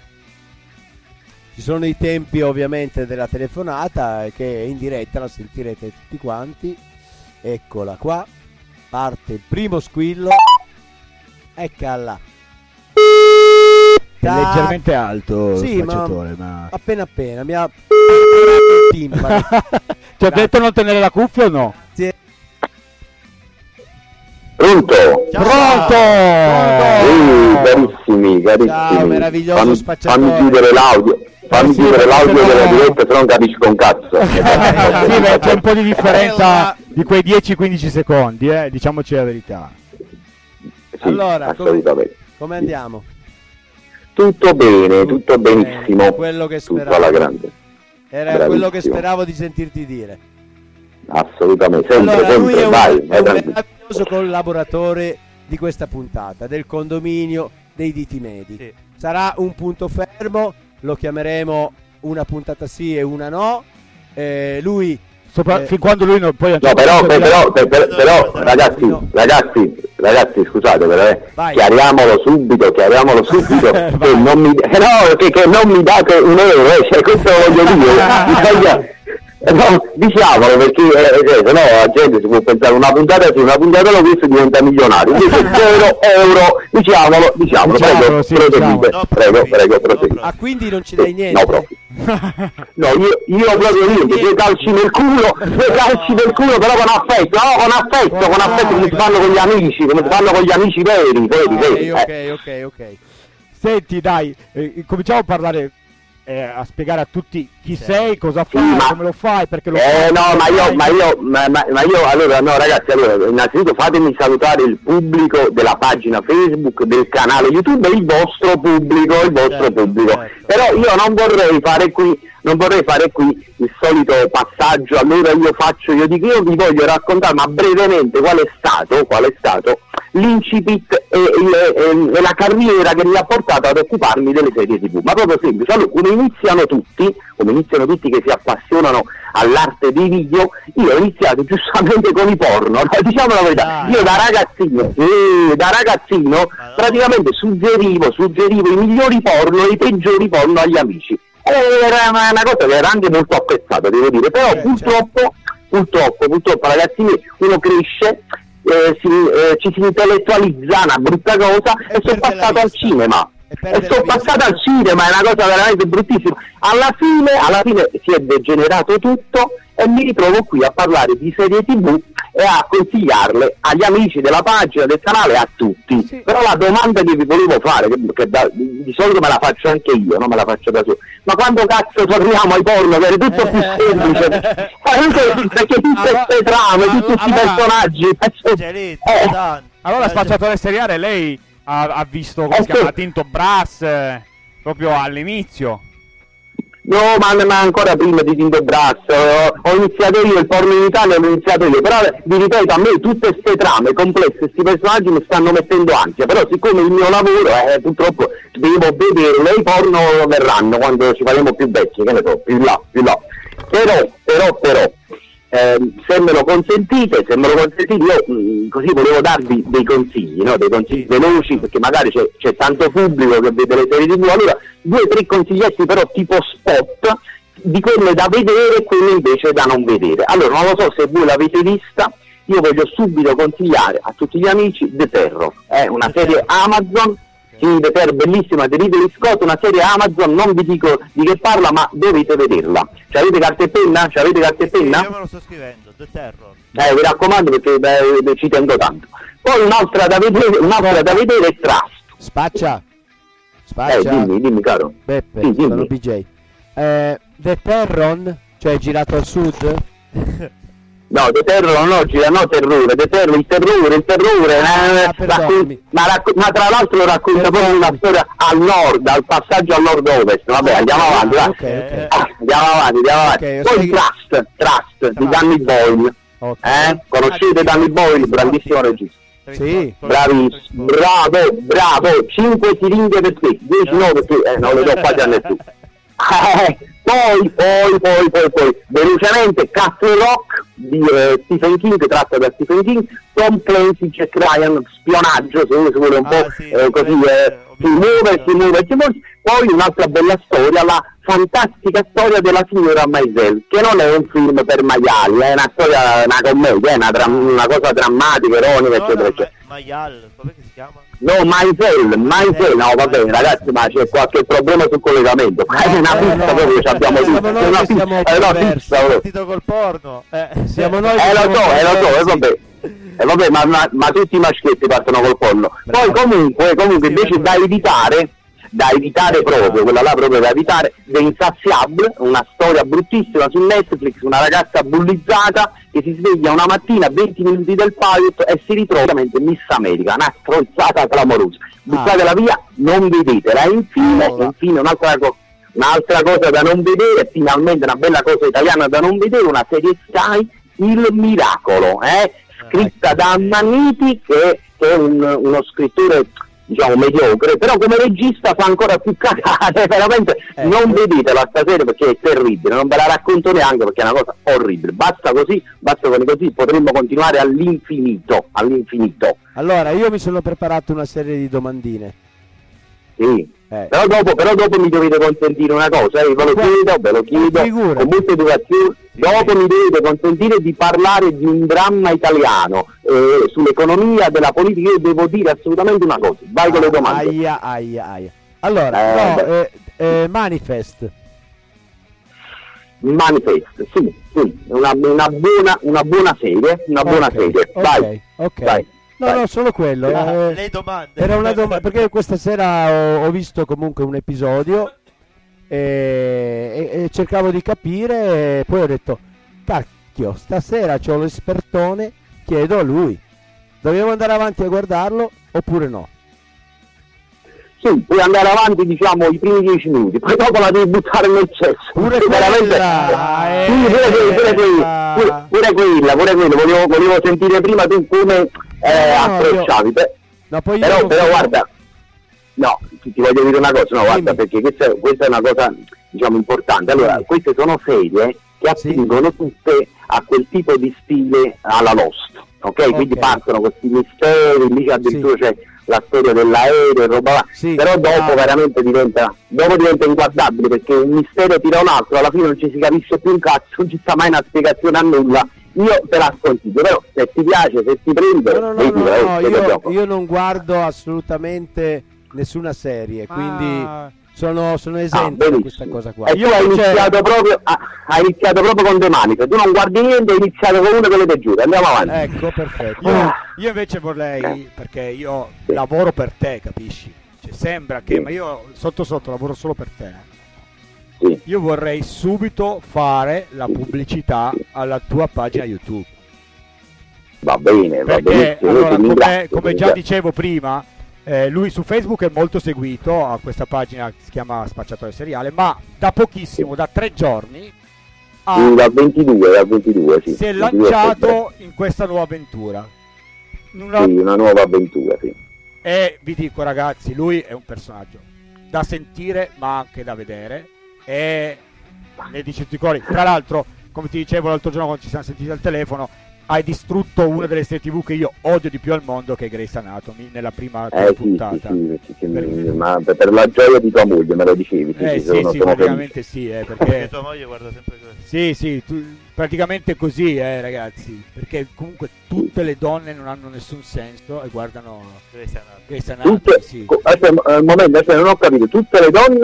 ci sono i tempi ovviamente della telefonata eh, che è in diretta, la sentirete tutti quanti. Eccola qua. Parte il primo squillo. Eccola. È Tac. leggermente alto Sì, il ma- spacciatore, ma... Appena appena mi ha il timpano. Ti ho detto non tenere la cuffia o no? Sì. Pronto? Pronto! Ehi, carissimi, carissimi. Ciao, meraviglioso fammi, spacciatore. fammi chiudere l'audio. Fammi sì, chiudere perché l'audio sennò- della diretta, se non capisco un cazzo. Sì, beh, c'è un po' di differenza di quei dieci quindici secondi, eh, diciamoci la verità. Sì, Allora, com- assolutamente. come andiamo? Tutto bene, tutto benissimo. Bene, quello che Tutto speravo. alla grande. Era Bravissimo. quello che speravo di sentirti dire. Assolutamente, sempre, Allora, lui sempre, è un, vai, è vai un tranquillo. meraviglioso collaboratore di questa puntata, del condominio dei diti medi. Sì. Sarà un punto fermo, lo chiameremo una puntata sì e una no. Eh, lui Sopra- Eh, fin quando lui non poi a un No, certo però, punto però, dirà- però, però, ragazzi, No. ragazzi, ragazzi, scusate, però, eh, Vai. chiariamolo subito, chiariamolo subito, che Vai. non mi, eh, no, che, che non mi date un euro, eh, cioè, questo lo voglio dire, bisogna, eh, no, diciamolo, perché eh, se no la gente si può pensare una puntata sì, una puntata no, questo diventa milionario, invece zero euro, diciamolo, diciamolo, Diciamolo, prego, sì, proseguite, diciamo. prego, No, prego, no, prosegui. no. ah, quindi non ci dai Sì, niente? no, proprio. No, io, io proprio niente, due calci nel culo, due calci nel culo, però con affetto, no, con affetto, con affetto, come si fanno con gli amici, come si fanno con gli amici veri, veri, veri. Ok, eh. ok, ok, ok. Senti, dai, eh, cominciamo a parlare, eh, a spiegare a tutti chi sei? sei, cosa Sì, fai, ma- come lo fai, perché lo Eh fai. no, come ma lo io, fai. ma io, ma, ma- ma io, allora, no ragazzi, allora, innanzitutto fatemi salutare il pubblico della pagina Facebook, del canale YouTube, e il vostro pubblico, il vostro Certo, pubblico. certo. Però io non vorrei fare qui, non vorrei fare qui il solito passaggio, allora io faccio, io dico, io vi voglio raccontare, ma brevemente, qual è stato, qual è stato l'incipit e, il- e la carriera che mi ha portato ad occuparmi delle serie tivù, ma proprio semplice. Allora, come iniziano tutti, come iniziano tutti che si appassionano all'arte dei video, io ho iniziato giustamente con i porno, no? Diciamo la verità, Dai. io da ragazzino, sì, da ragazzino praticamente suggerivo, suggerivo i migliori porno e i peggiori porno agli amici. E era una, una cosa che era anche molto apprezzata, devo dire, però Eh, purtroppo, purtroppo, purtroppo ragazzi miei, uno cresce, eh, si, eh, ci si intellettualizza, una brutta cosa, E e sono perde la passato al vista. cinema. E perde E la sono vista. passato al cinema, è una cosa veramente bruttissima. Alla fine, alla fine si è degenerato tutto e mi ritrovo qui a parlare di serie tivù e a consigliarle agli amici della pagina, del canale, a tutti. Sì. Però la domanda che vi volevo fare, che, che da- di, di solito me la faccio anche io, non me la faccio da solo, ma quando cazzo torniamo ai porno, che era tutto più semplice? Eh, perché, perché tutte Allora- queste trame, tutti questi allora- personaggi... Gelizzi, Eh. Dan. Allora, Eh, spacciatore seriale, lei ha, ha visto come Eh, si chiama sì. Tinto Brass eh, proprio all'inizio. No, ma, ma ancora prima di Tinto Brass, ho, ho iniziato io, il porno in Italia l'ho iniziato io, però vi ripeto, a me tutte queste trame complesse, questi personaggi mi stanno mettendo ansia, però siccome il mio lavoro, eh, purtroppo devo vederlo, e i porno verranno quando ci faremo più vecchi, che ne so, più là, più là. Però, però, però, ehm, se me lo consentite, se me lo consentite, io mh, così volevo darvi dei consigli, no? Dei consigli veloci, perché magari c'è, c'è tanto pubblico che vede le serie tivù, allora due o tre consiglietti però tipo spot, di quelle da vedere e quelle invece da non vedere. Allora, non lo so se voi l'avete vista, io voglio subito consigliare a tutti gli amici The Terror, è una serie Amazon. Sì, The Terror, bellissima, di Ridley Scott, una serie Amazon, non vi dico di che parla, ma dovete vederla. Ci avete carta e penna? Ci avete carta e Sì, penna? io me lo sto scrivendo, The Terror. Eh, vi raccomando perché beh, ci tengo tanto. Poi un'altra da vedere, un'altra da vedere è Trust. Spaccia. faccia. Eh, dimmi, dimmi, caro. Beppe, Sì, dimmi. sono B J. Eh, The Terron, cioè girato al sud? No, The Terror no, gira, no terrore, The Terror, il terrore, il terrore, Ah, eh, raccon- ma, racco- ma tra l'altro racconta proprio una storia al nord, al passaggio al nord-ovest. Vabbè, andiamo avanti, va. Ok, ok. Ah, andiamo avanti, andiamo avanti. Ok, io Poi sai- Trust, Trust, di Danny Boyle. Ok. Eh? Conoscete Danny Boyle, grandissimo regista. Sì. Bravissimo, bravo, bravo, cinque siringhe per te, dieci no perché eh, non le do quasi a nessuno. Eh, poi, poi, poi, poi, poi, velocemente Castle Rock di eh, Stephen King, tratta da Stephen King, Tom Clancy, Jack Ryan, spionaggio, se uno si vuole un Ah, po' sì, eh, così, eh, eh, si muove, si muove, si muove. Poi un'altra bella storia, la fantastica storia della signora Maisel, che non è un film per maiali, è una storia, una commedia, è una, dra- una cosa drammatica, ironica, eccetera, eccetera. Maial, com'è che si chiama? No, Maisel, Maisel, no va bene ragazzi, ma c'è qualche problema sul collegamento. È una eh, pista no, proprio, ci abbiamo siamo tutti. noi È una che pista, siamo è una perversi. pista, proprio. Partito col porno. Eh, Siamo noi che Eh lo siamo so, eh lo so, eh perversi. vabbè. Eh vabbè, ma, ma, ma tutti i maschietti partono col porno. Poi comunque, comunque Sì, invece per da evitare, da evitare proprio, quella là proprio da evitare, The Insatiable, una storia bruttissima su Netflix, una ragazza bullizzata che si sveglia una mattina a venti minuti del pilot e si ritrova veramente Miss America, una strozzata clamorosa. Buttatela via, non vedetela. E infine, Allora. infine un'altra cosa. Un'altra cosa da non vedere, finalmente una bella cosa italiana da non vedere, una serie Sky, Il Miracolo, eh? scritta da Ammanniti, che, che è un, uno scrittore diciamo mediocre, però come regista fa ancora più cagate, veramente Ecco. non vedetela stasera perché è terribile, non ve la racconto neanche perché è una cosa orribile, basta così, basta con così, potremmo continuare all'infinito, all'infinito. Allora, io mi sono preparato una serie di domandine. Sì. Eh. Però dopo, però dopo mi dovete consentire una cosa, eh, ve lo Qua- chiedo, ve lo chiedo, figurati. con molta educazione, dopo mi dovete consentire di parlare di un dramma italiano, eh, sull'economia, della politica, io devo dire assolutamente una cosa, vai con le domande. Aia, aia, aia. Allora, Eh, no, beh. eh, eh, Manifest. Manifest, sì, sì, una, una buona, una buona serie, una buona Ok, serie, ok, vai, ok. vai. No, vai. no, solo quello. Ah, eh, le domande. Era una domanda, perché questa sera ho, ho visto comunque un episodio e, e- e cercavo di capire, e poi ho detto, cacchio, stasera c'ho l'espertone, chiedo a lui. Dobbiamo andare avanti a guardarlo oppure no? Sì, puoi andare avanti diciamo i primi dieci minuti, poi dopo la devi buttare nel cesso. Pure Perché quella, eh, sì, pure quella, pure quella, pure, pure quella, pure quella, volevo, volevo sentire prima tu come eh, No, approcciavi. Pe- No, poi io però, non però so- guarda, no, ti ti voglio dire una cosa, no, guarda, Dimmi. perché questa, questa è una cosa diciamo importante. Allora, Dimmi. queste sono serie che Sì. attingono tutte a quel tipo di stile alla Lost, ok? Quindi Ok. partono questi misteri, lì addirittura Sì. c'è la storia dell'aereo e roba là. Sì, Però dopo ah. veramente diventa dopo diventa inguardabile perché un mistero tira un altro, alla fine non ci si capisce più un cazzo, non ci sta mai una spiegazione a nulla. Io te la sconsiglio, però se ti piace, se ti prende, No, no, no, vedi, no, eh, no, vedi io, dopo. io non guardo assolutamente nessuna serie, quindi Ah. sono, sono Ah, esente da benissimo. questa cosa qua. E tu hai Cioè- iniziato proprio a- hai iniziato proprio con The Manifest, tu non guardi niente, hai iniziato con una che le peggiore, andiamo avanti. Ecco, perfetto. Io, io invece vorrei, perché io Sì. lavoro per te, capisci? Cioè, sembra che, Sì. ma io sotto sotto lavoro solo per te. Sì. Io vorrei subito fare la pubblicità alla tua pagina YouTube. Va bene, va Perché benissimo, io allora, ti come, ringrazio, come ti già ringrazio. dicevo prima, eh, lui su Facebook è molto seguito, ha questa pagina che si chiama Spacciatore Seriale, ma da pochissimo, da tre giorni, ha- Sì, dal ventidue, dal ventidue, sì. si è ventidue lanciato in questa nuova avventura. Una- Sì, una nuova avventura, sì. E vi dico ragazzi, lui è un personaggio da sentire ma anche da vedere, e ne dice tutti i cori. Tra l'altro, come ti dicevo l'altro giorno quando ci siamo sentiti al telefono, hai distrutto una delle serie tv che io odio di più al mondo, che è Grey's Anatomy, nella prima Eh sì, sì, puntata. sì, sì, sì, Per- ma per, per la gioia di tua moglie me lo dicevi, sì, Eh sì, sì, sono, sì, sono felice. praticamente sì, eh, Perché perché tua moglie guarda sempre questo. sì, sì, tu- praticamente così, eh, ragazzi, perché comunque tutte le donne non hanno nessun senso e guardano Grey's Anatomy. Grey's Anatomy, Tutte, sì. co- aspetta, un momento, aspetta, non ho capito, tutte le donne?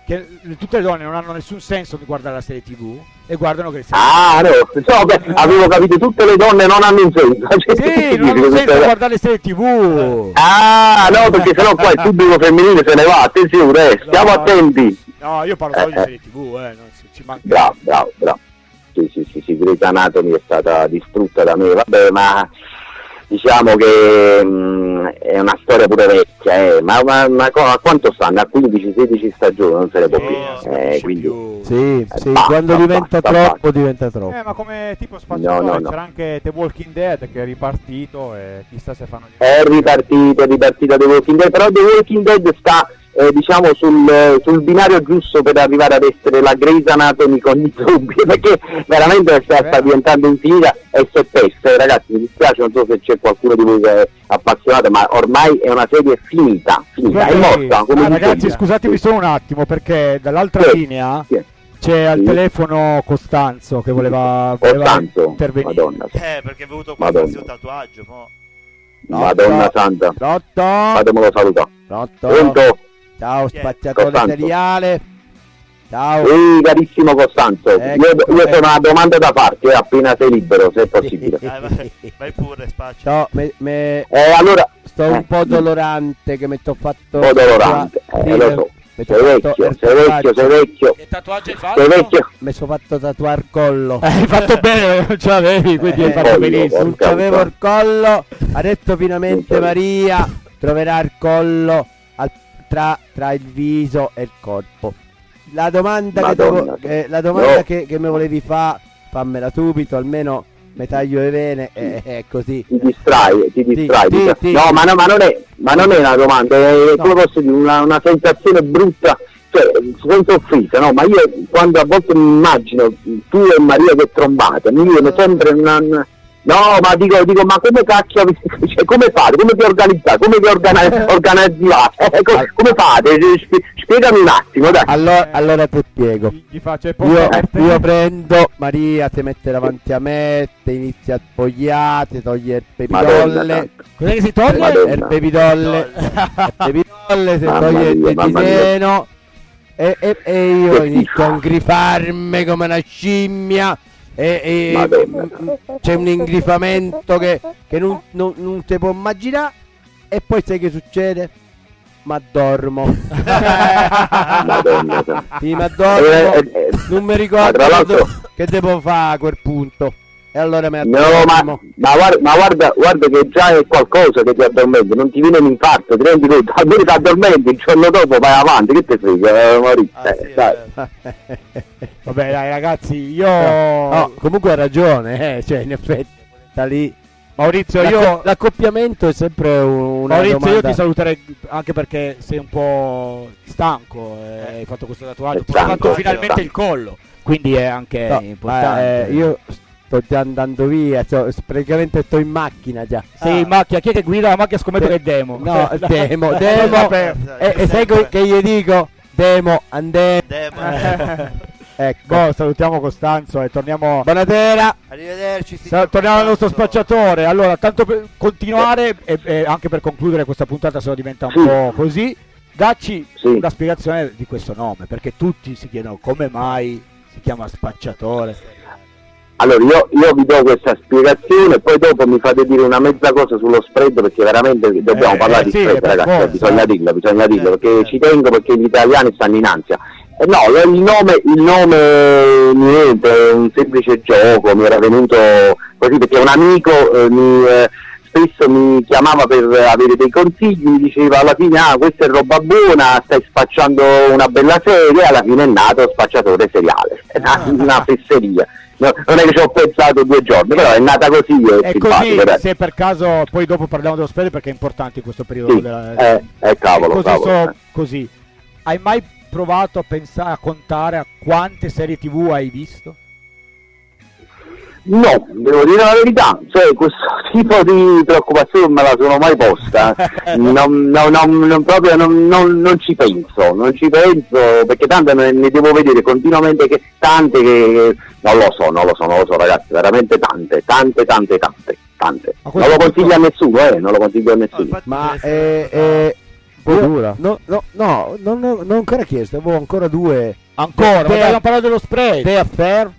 che tutte le donne non hanno nessun senso di guardare la serie tivù e guardano che serie Ah, no, no beh, avevo capito, tutte le donne non hanno un senso. Sì, non hanno senso guardare le serie tivù. Ah, no, perché sennò qua il pubblico femminile se ne va, attenzione, eh, stiamo no, attenti. No, io parlo solo di serie tivù, eh, non ci, ci manca. Bravo, bravo, bravo. Sì, sì, sì, sì, Grey's Anatomy è stata distrutta da me, vabbè, ma diciamo che mh, è una storia pure vecchia, eh. ma, ma, ma a quanto stanno? A quindici sedici stagioni, non se ne può più, eh, quindi sì, sì, basta, quando diventa basta, troppo basta. diventa troppo. Eh, ma come tipo spacciatore No, no, no. c'era anche The Walking Dead che è ripartito e chissà se fanno È ripartita, è ripartita The Walking Dead, però The Walking Dead sta eh, diciamo sul, sul binario giusto per arrivare ad essere la Grey's Anatomy con i zombie, perché veramente sta, sta diventando infinita e si è persa, ragazzi, mi dispiace, non so se c'è qualcuno di voi che è appassionato, ma ormai è una serie finita, finita, è morta. Come Ah, ragazzi, dicevi. scusatemi solo un attimo, perché dall'altra Sì, linea sì. c'è al Sì. telefono Costanzo che voleva, voleva Costanzo, intervenire. Madonna, Eh, perché è venuto qua a Madonna. farsi un tatuaggio, mo. Madonna santa, Pronto? fatemelo salutare. Pronto? Pronto? Ciao spacciatore Costanzo. seriale. Ciao. Ehi, carissimo Costanzo, Ecco, io, io ecco. ho una domanda da farti, eh, appena sei libero, se è possibile. Dai, vai, vai pure, spaccia. Ciao, me, me- Eh, allora, sto eh, un po' dolorante che mi t'ho fatto. un po' dolorante, Sì, eh, lo so. mi t'ho Sei fatto vecchio, il sei vecchio, tatuaggio. sei vecchio. Che tatuaggio hai fatto? Sei vecchio. Mi sono fatto tatuare il collo. Eh, hai fatto bene, non ce l'avevi, quindi hai Eh, fatto collo, benissimo. Non porca c'avevo il puttana. collo. Ha detto finalmente Non so. Maria troverà il collo al- tra, tra il viso e il corpo. La domanda, che, Madonna. devo- che- la domanda No. che, che mi volevi fare, fammela subito, almeno mi taglio le vene e è così. Ti distrai, ti distrai. Sì, ti sì, distrai. sì. No, ma, no, ma, non è, ma non è una domanda, è No. come posso dire, una, una sensazione brutta, cioè, senza offesa, no? Ma io quando a volte mi immagino tu e Maria che trombate, mi viene sempre una... una- No, ma dico, dico, ma come cacchio, cioè, come fate? Come vi organizzate? Come vi organa- organizzate? Eh, co- come fate? Spie- Spiegami un attimo, dai. Allora, allora ti spiego. Gli, gli faccio il Io, posto per te. io prendo Maria, ti mette davanti a me, ti inizia a spogliare, ti toglie il Madonna pepidolle. santa. Cos'è che si toglie? Madonna. Il pepidolle, il pepidolle, si Mamma toglie il mia, mamma mia. tettiseno e, e, e io Che inizio schifo. a ingrifarmi come una scimmia e, e Madonna. mm, c'è un ingrifamento che, che non, non, non si può immaginare e poi sai che succede? Ma dormo. Madonna santa. Sì, ma dormo. Eh, eh, eh. Non mi Ma ricordo tra l'altro- che, che devo fare a quel punto. E allora mi No, ma, addormo. ma, guarda, ma guarda, guarda che già è qualcosa che ti addormenti, non ti viene un infarto, ti rendi conto, almeno ti addormenti, il giorno dopo vai avanti, che te frega, eh, Maurizio, Ah, eh, sì, dai. eh. Vabbè, dai, ragazzi, io. No, comunque ha ragione, eh, cioè in effetti sta lì. Maurizio, L'acco- io. L'accoppiamento è sempre un- una Maurizio, io domanda. ti saluterei anche perché sei un po' stanco, eh, hai fatto questo tatuaggio, poi hai Stanco, fatto finalmente stanco. il collo, quindi è anche No, importante. eh, io sto già andando via, cioè, praticamente sto in macchina già. Sei in macchina, chi è che guida la macchina? Scommetto Sì. che è Demo. No, Demo, Eh, Demo. vabbè. E, e sai co- che gli dico? Demo, andiamo. Demo. Ecco. Boh, salutiamo Costanzo e torniamo. Buonasera. Arrivederci. Sa- signor torniamo al nostro Costanzo. spacciatore. Allora, tanto per continuare e, e anche per concludere questa puntata, se no diventa un Sì. po' così, dacci Sì. una spiegazione di questo nome, perché tutti si chiedono come mai si chiama spacciatore. Allora io, io vi do questa spiegazione, poi dopo mi fate dire una mezza cosa sullo spread, perché veramente dobbiamo Eh, parlare eh, di sì, spread, per ragazzi, forza. bisogna dirlo, bisogna dirlo, perché Certo. ci tengo, perché gli italiani stanno in ansia. Eh, no, il nome, il nome niente, è un semplice gioco, mi era venuto così perché un amico eh, mi, eh, spesso mi chiamava per avere dei consigli, mi diceva alla fine ah questa è roba buona, stai spacciando una bella serie, alla fine è nato Spacciatore Seriale, è una, una fesseria. No, non è che ci ho pensato due giorni, però è nata così, è, E simpatico, così, dai. se per caso, poi dopo parliamo dello spread perché è importante in questo periodo. Sì, della- eh, eh, cavolo, così, cavolo, so- eh. così. Hai mai provato a pensare, a contare a quante serie tivù hai visto? No, devo dire la verità, cioè questo tipo di preoccupazione non me la sono mai posta, non, non, non, non proprio non, non, non ci penso, non ci penso perché tante ne, ne devo vedere continuamente, che tante che non lo so, non lo so, non lo so ragazzi, veramente tante, tante, tante, tante, tante. Ma Non lo questo consiglio a nessuno, eh, non lo consiglio a No, nessuno. infatti Ma deve essere eh, una cosa- eh, po' Io- dura. No, no, no, non non- non ho ancora chiesto, avevo ancora due. Ancora, ma Te- dobbiamo parlare dello spread. Te affair,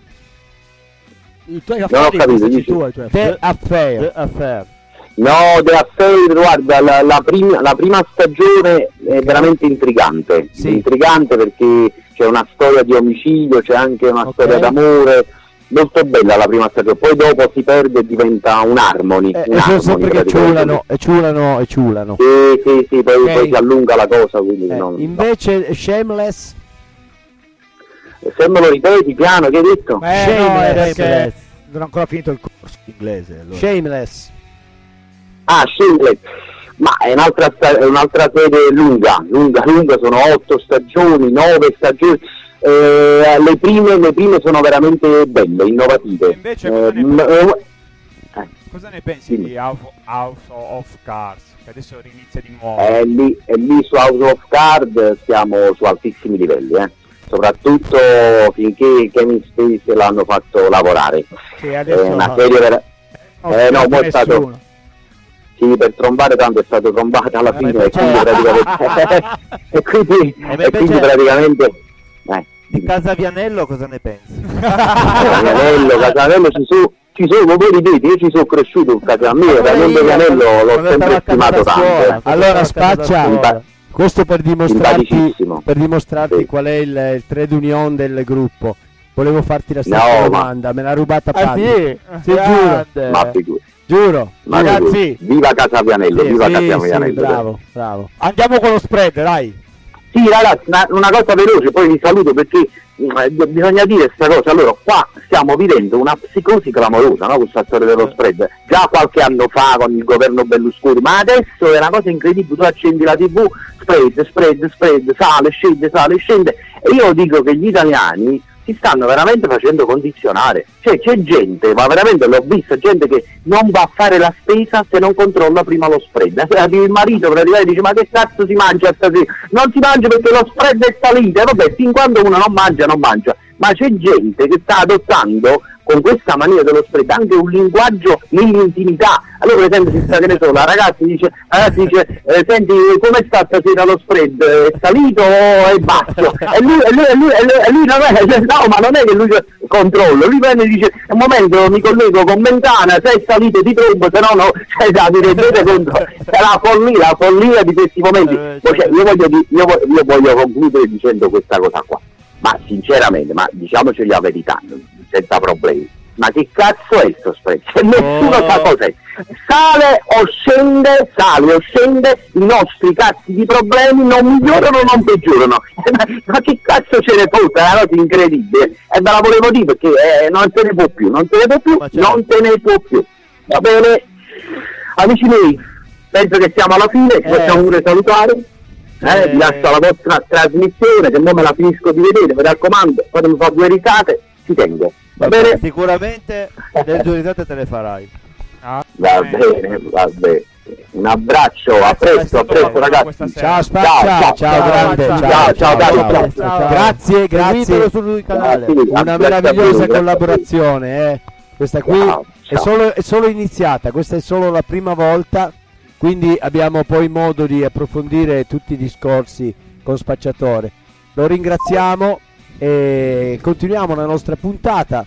I tuoi Non ho affari, capito, questi dici? tuoi, cioè, te affair. The Affair. No, The Affair, guarda, la, la prima, la prima stagione è veramente intrigante. Sì. Intrigante perché c'è una storia di omicidio, c'è anche una Ok. storia d'amore. Molto bella la prima stagione, poi dopo si perde e diventa un harmony. Eh, un e sono harmony sempre che praticamente. ciulano, e ciulano, e ciulano. Sì, sì, sì, poi, Ok. poi si allunga la cosa, quindi Eh, non... invece Shameless, Se me lo ripeti piano, che hai detto? Eh, no, è Shameless. perché non ho ancora finito il corso inglese. Allora. Shameless. Ah, Shameless. Ma è un'altra, sta- è un'altra serie lunga, lunga, lunga, sono otto stagioni, nove stagioni. Eh, le, prime, le prime sono veramente belle, innovative. E invece cosa ne Eh, m- eh, Cosa ne pensi Dimmi. di House House of Cards? Che adesso rinizia di nuovo. è, lì, è lì su House of Cards siamo su altissimi livelli, eh. Soprattutto finché Kevin Spacey l'hanno fatto lavorare. Sì, adesso È una no. serie vera- Non eh, no, piace mo è stato- nessuno. Sì, per trombare tanto è stato trombato alla fine ma e quindi invece- praticamente e quindi, ma e quindi invece- praticamente eh, Di Casavianello cosa ne pensi? Casanello, Casanello ci sono ci sono, voi ridete, io ci sono cresciuto in casa mia, Ma veramente io, Casanello quando l'ho stavo sempre a casa stimato da scuola, tanto. quando Allora, stavo a casa da Spaccia, scuola. Questo per dimostrarti, Simpaticissimo. per dimostrarti Sì. qual è il, il trade union del gruppo. Volevo farti la stessa No, ma- domanda, me l'ha rubata Ah Patti. sì? Sì, giuro, Grande. Ma figurati. giuro. Ma Ragazzi, figurati. Viva Casavianello, Sì, viva sì, Casavianello. sì, bravo, bravo. Andiamo con lo spread, dai. Sì, ragazzi, una, una cosa veloce, poi vi saluto perché eh, bisogna dire questa cosa. Allora, qua stiamo vivendo una psicosi clamorosa, no? Questa storia dello spread. Già qualche anno fa con il governo Berlusconi, ma adesso è una cosa incredibile. Tu accendi la tivù, spread, spread, spread, sale, scende, sale, scende. E io dico che gli italiani si stanno veramente facendo condizionare. Cioè c'è gente, ma veramente l'ho vista, gente che non va a fare la spesa se non controlla prima lo spread. Il marito praticamente dice: ma che cazzo si mangia stasera? Non si mangia perché lo spread è salito. E vabbè, fin quando uno non mangia, non mangia. Ma c'è gente che sta adottando con questa mania dello spread anche un linguaggio nell'intimità. Allora per esempio si sta, che ne so, la ragazza dice, ragazzi dice eh, senti, come sta stasera lo spread? È salito o è basso? E lui, e lui, e lui, e lui, e lui non è, no, ma non è che lui controlla, lui prende e dice: un momento mi collego con Mentana, se è salito ti trombo, se no no, cioè da dire due contro. È la follia, la follia di questi momenti. Eh, Poi, cioè, io, voglio di- io, vo- io voglio concludere dicendo questa cosa qua. Ma sinceramente, ma diciamoci la verità, senza problemi. Ma che cazzo è sto spread? Cioè, nessuno Oh. sa cos'è. Sale o scende, sale o scende, i nostri cazzi di problemi non migliorano o non peggiorano. ma, ma che cazzo ce ne fosse? È una cosa incredibile. E ve la volevo dire perché eh, non se ne può più, non se ne può più, Ma certo. non se ne può più. Va bene? Amici miei, penso che siamo alla fine, ci Eh. possiamo pure salutare. Eh, Eh. vi lascio la vostra trasmissione, che non me la finisco di vedere, mi raccomando, quando mi fa due risate, ci tengo. Va bene? Sicuramente le due risate te le farai. Ah, Va eh, bene, va bene. Un abbraccio, a presto, a presto ragazzi. questa sera. Ciao Spaccia, ciao, ciao, grande, ciao, ciao, ciao, ciao, ciao, ciao. ciao. Grazie, grazie. Seguitelo sul canale. Ah, sì, Una grazie a meravigliosa voi, grazie a collaborazione, eh. Questa qui Ciao, è ciao. solo, è solo iniziata, questa è solo la prima volta, quindi abbiamo poi modo di approfondire tutti i discorsi con Spacciatore. Lo ringraziamo e continuiamo la nostra puntata.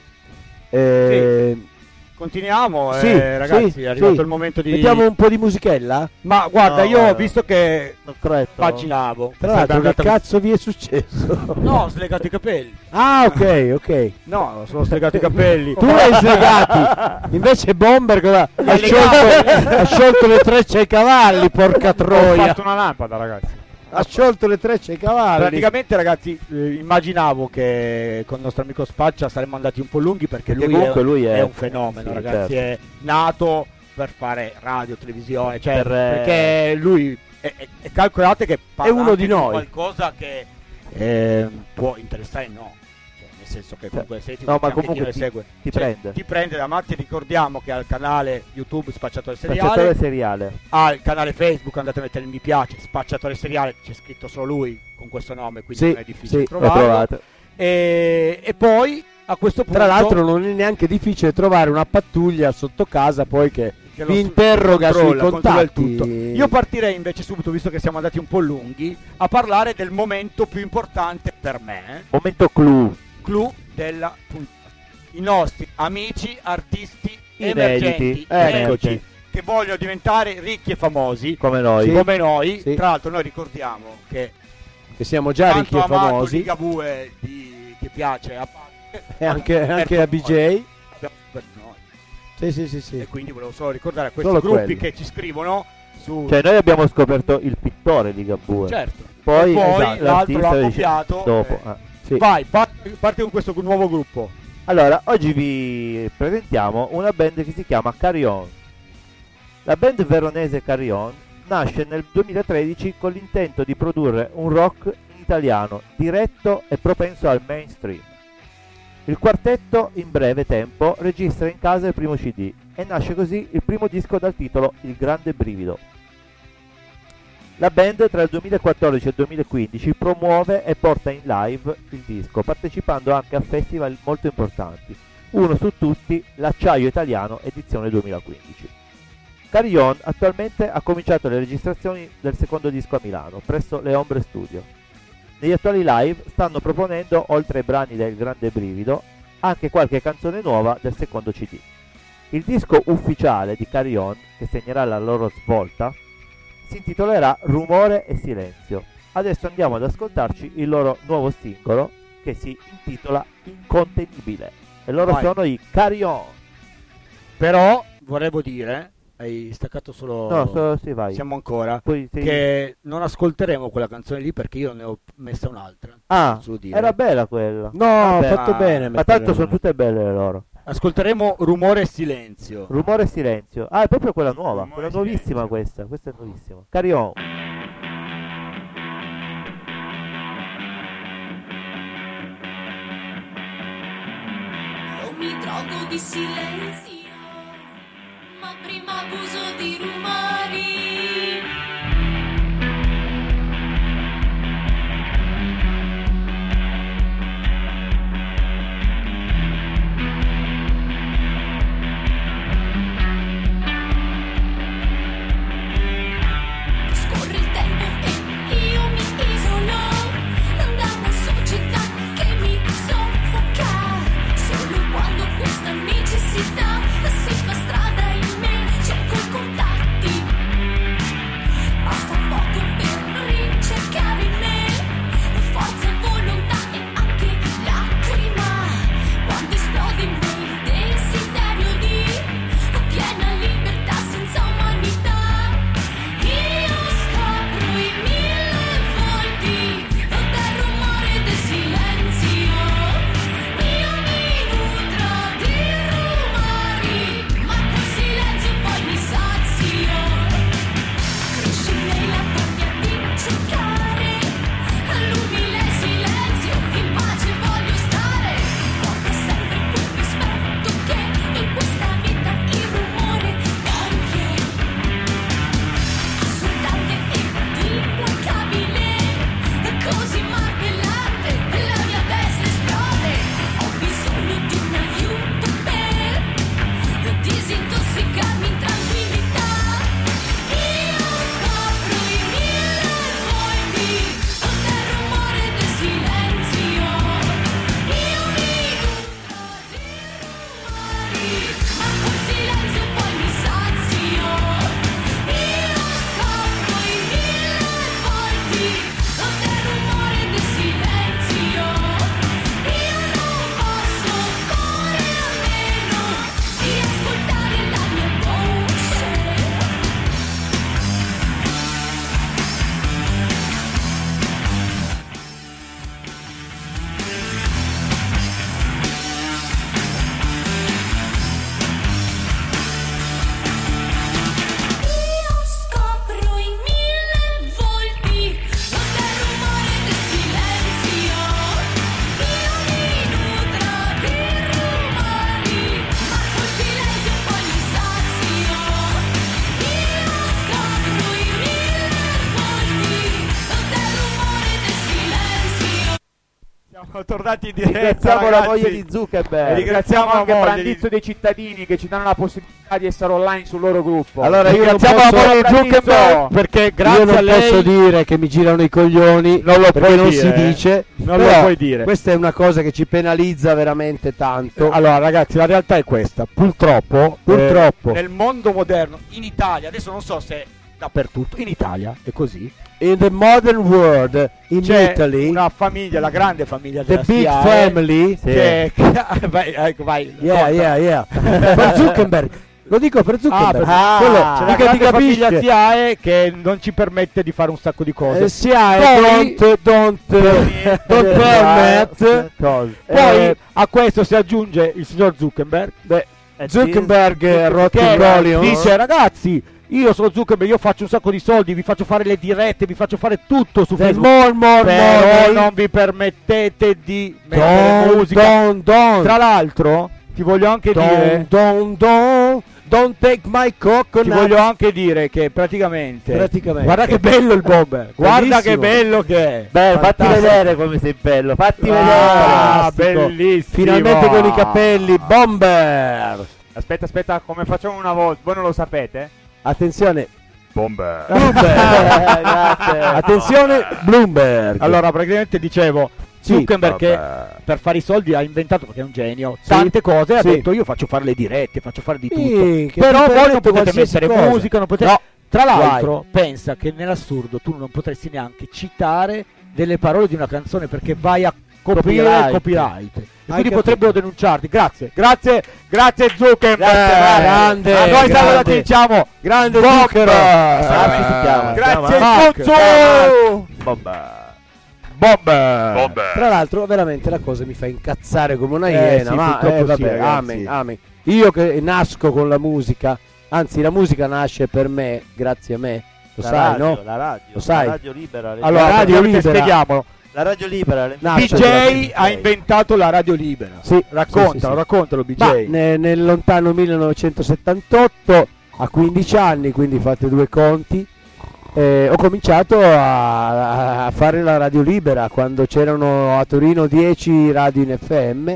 Eh, Continuiamo, sì, eh, ragazzi, sì, è arrivato sì. il momento di... Mettiamo un po' di musichella? Ma guarda, No, io guarda. visto che Non credo. paginavo, Tra l'altro, sarebbe che andata- cazzo vi è successo? No, ho slegato i capelli. Ah, ok, ok. No, sono slegato i capelli. Tu hai slegati, invece Bomber cosa- ha, legato. sciolto, ha sciolto le trecce ai cavalli, porca Ho troia. fatto una lampada, ragazzi. Ha sciolto le trecce ai cavalli. Praticamente ragazzi, eh, immaginavo che con il nostro amico Spaccia saremmo andati un po' lunghi perché Perché lui, è, comunque lui è- un fenomeno, sì, ragazzi, certo. è nato per fare radio, televisione, cioè Per, eh, perché lui è, è- è- calcolate che parla È uno anche di noi. qualcosa che eh, può interessare, no. Cioè, nel senso che comunque se ti, no, ma anche chi comunque lo ti- segue, ti cioè, prende. ti prende davanti. Ricordiamo che al canale YouTube Spacciatore Seriale, Spacciatore seriale. al canale Facebook andate a mettere il mi piace, Spacciatore Seriale, c'è scritto solo lui con questo nome, quindi Sì, non è difficile sì, L'ho trovarlo. provato. E, e poi a questo punto Tra l'altro non è neanche difficile trovare una pattuglia sotto casa poi che, che vi lo interroga sui controlla, controlla il contatti. tutto. Io partirei invece subito, visto che siamo andati un po' lunghi, a parlare del momento più importante per me, Momento clou. clou della puntata. I nostri amici artisti Inediti, emergenti, eccoci. emergenti, che vogliono diventare ricchi e famosi Come noi. Sì. come noi. Sì. Tra l'altro noi ricordiamo che Che siamo già ricchi tanto e amato famosi. Ligabue di, che piace a parte, E anche, anche a B J. abbiamo per noi. Sì, sì, sì, sì. E quindi volevo solo ricordare a questi Solo gruppi quello. che ci scrivono su... Cioè noi abbiamo scoperto il pittore di Ligabue. certo. Poi, E poi esatto, l'altro l'artista l'ha dice- copiato. dopo. eh. ah, sì. Vai, parti, parti con questo nuovo gruppo. Allora, oggi vi presentiamo una band che si chiama Carry On. La band veronese Carry On nasce nel duemilatredici con l'intento di produrre un rock in italiano, diretto e propenso al mainstream. Il quartetto in breve tempo registra in casa il primo C D e nasce così il primo disco dal titolo Il Grande Brivido. La band tra il duemilaquattordici e il duemilaquindici promuove e porta in live il disco, partecipando anche a festival molto importanti, uno su tutti l'Acciaio Italiano edizione duemilaquindici. Carry On attualmente ha cominciato le registrazioni del secondo disco a Milano, presso Le Ombre Studio. Negli attuali live stanno proponendo, oltre ai brani del Grande Brivido, anche qualche canzone nuova del secondo C D. Il disco ufficiale di Carry On, che segnerà la loro svolta, si intitolerà Rumore e Silenzio. Adesso andiamo ad ascoltarci il loro nuovo singolo che si intitola Incontenibile. E loro Vai. sono i Carry On. Però vorrevo dire, hai staccato solo... No, so, sì, vai. Siamo ancora... Poi sei- Che non ascolteremo quella canzone lì perché io ne ho messa un'altra. Ah, Posso dire. era bella quella. No, Vabbè, ha fatto ma- bene. Ma tanto mettere- sono tutte belle le loro. Ascolteremo Rumore e Silenzio. Rumore e Silenzio. Ah, è proprio quella nuova, Rumore quella e nuovissima Silenzio. questa. Questa è nuovissima. Carry On. Io mi drogo di silenzio, ma prima abuso di rumori. Scorre il tempo e io mi isolo da una società che mi soffoca. Solo quando questa necessità si fa strada in me cerco contatti. Siamo tornati in diretta, Ringraziamo la ragazzi. moglie di Zuckerberg. E ringraziamo la anche moglie Brandizzo dei cittadini che ci danno la possibilità di essere online sul loro gruppo. Allora, io non Ringraziamo la posso- moglie di Brandizzo. Zuckerberg perché grazie Io non a lei posso dire che mi girano i coglioni, Non lo perché puoi non dire, si eh. dice. Non lo però puoi dire. Questa è una cosa che ci penalizza veramente tanto. Allora ragazzi, la realtà è questa. Purtroppo, Purtroppo. eh, nel mondo moderno, in Italia, adesso non so se dappertutto, in Italia è così. In the modern world, in C'è Italy, una famiglia, la grande famiglia the della big S I A E, family, che, vai, ecco, vai, yeah, conta. yeah, yeah. Per Zuckerberg, lo dico per Ah, Zuckerberg. per- Quello- c'è la mica ti grande famiglia capisce. S I A E che non ci permette di fare un sacco di cose. Eh, S I A E Poi- don't, don't, don't permit. Cosa? Poi Eh, a questo si aggiunge il signor Zuckerberg, beh, Eh, Zuckerberg eh, Rotten che Rollion. dice ragazzi, io sono Zuckerberg, io faccio un sacco di soldi, vi faccio fare le dirette, vi faccio fare tutto su There's Facebook, more, more, però more. non vi permettete di mettere Don't, musica. don't, don't. Tra l'altro ti voglio anche dire Don't, don't, don't, don't take my coconut. ti voglio anche dire che praticamente, Praticamente. guarda che bello il bomber, guarda che Bellissimo. bello che è. Beh, fatti Fantastico. vedere come sei bello, fatti Ah, vedere. bellissimo. Finalmente con i capelli bomber. Aspetta, aspetta, come facciamo una volta? Voi non lo sapete? Attenzione, Bomber. Bloomberg. Grazie. Attenzione, Bloomberg. Allora praticamente dicevo Sì. Zuckerberg che Vabbè. per fare i soldi ha inventato, perché è un genio, Sì. tante cose, ha Sì. detto io faccio fare le dirette, faccio fare di tutto. Minchia, Però ti voi non permette potete qualsiasi mettere cosa. musica, non potete... No. Tra l'altro pensa che nell'assurdo tu non potresti neanche citare delle parole di una canzone perché vai a coprire Copyright. il copyright. E quindi capito. potrebbero denunciarti. Grazie, grazie, grazie Zuckerberg. Grazie, grande, A noi grande. salve, ti diciamo Grande Bomber. Zucchero. Come si chiama? Grazie Mark. Zuzzo. Bomba. Bomber. Bomber. Tra l'altro, veramente la cosa mi fa incazzare come una Eh, iena. sì, ma purtroppo eh, sì, vabbè, ragazzi. amen, amen. Io che nasco con la musica, anzi, la musica nasce per me, grazie a me. Lo La sai, radio, no? la radio, Lo sai? La radio libera. le- Allora, La radio praticamente libera. spieghiamolo. la radio libera. Le B Nasce J grazie ha inventato la radio libera. Sì, Raccontalo, sì, sì, sì. raccontalo B J. Ma ne- nel lontano millenovecentosettantotto, a quindici anni, quindi fate due conti, eh, ho cominciato a, a fare la radio libera quando c'erano a Torino dieci radio in F M.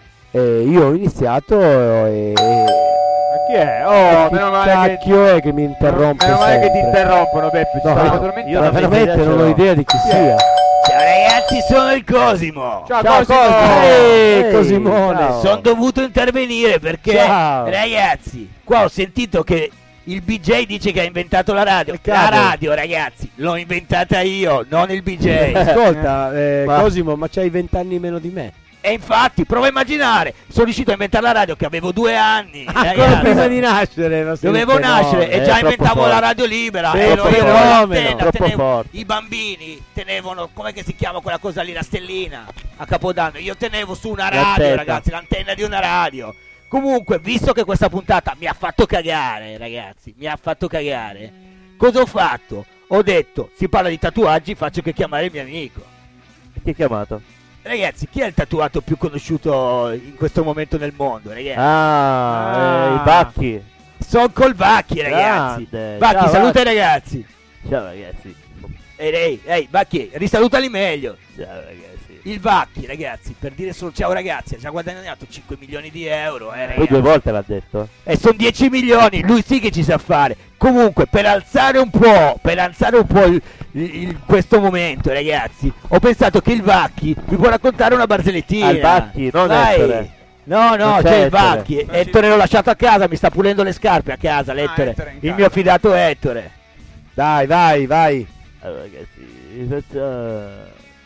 E io ho iniziato e... Ma chi è? Oh, chi meno male che... cacchio è che mi interrompe Meno male che ti sempre? interrompono, Beppe. Ci No, stavi no, addormentando. io ma non mi veramente idea non ce ho l'ho. idea di chi sia. Ciao ragazzi, sono il Cosimo. Ciao, Ciao, Cosimo. Cosimo. Ehi, Ehi, Cosimone. ciao. Sono dovuto intervenire perché, Ciao. ragazzi, qua ho sentito che il B J dice che ha inventato la radio. Che La cavolo. radio, ragazzi, l'ho inventata io, non il B J. Ascolta, eh, Ma- Cosimo, ma c'hai vent'anni meno di me. E infatti, prova a immaginare, sono riuscito a inventare la radio che avevo due anni. Ancora ragazzi. prima di nascere. ma sei Dovevo un fenomeno. nascere e è già troppo inventavo forte. la radio libera. Sei Ero un io fenomeno, l'antenna, troppo tenevo- forte. I bambini tenevano, come che si chiama quella cosa lì, la stellina a Capodanno. Io tenevo su una radio, L'antenna. ragazzi, l'antenna di una radio. Comunque, visto che questa puntata mi ha fatto cagare, ragazzi, mi ha fatto cagare, cosa ho fatto? Ho detto, si parla di tatuaggi, faccio che chiamare il mio amico. Chi ha chiamato? Ragazzi, chi è il tatuato più conosciuto in questo momento nel mondo, ragazzi? Ah, Ah. eh, i Bacchi. Sono col Vacchi, ragazzi. Grande. Vacchi, Ciao, saluta Vacchi. i ragazzi. Ciao ragazzi. Ehi, ehi, ehi, Vacchi, risalutali meglio. Ciao ragazzi. Il Vacchi, ragazzi, per dire solo ciao ragazzi, ha già guadagnato cinque milioni di euro, eh, Poi ragazzi. due volte l'ha detto. E sono dieci milioni, lui sì che ci sa fare. Comunque, per alzare un po', per alzare un po' il, il- questo momento, ragazzi, ho pensato che il Vacchi mi può raccontare una barzellettina. Al Vacchi, non Vai. Ettore. No, no, Non c'è c'è il Ettore. Vacchi. Ettore l'ho lasciato a casa, mi sta pulendo le scarpe a casa, l'Ettore. Ettore in Il casa. mio fidato Ettore. Dai, vai, vai. Allora ragazzi, vi faccio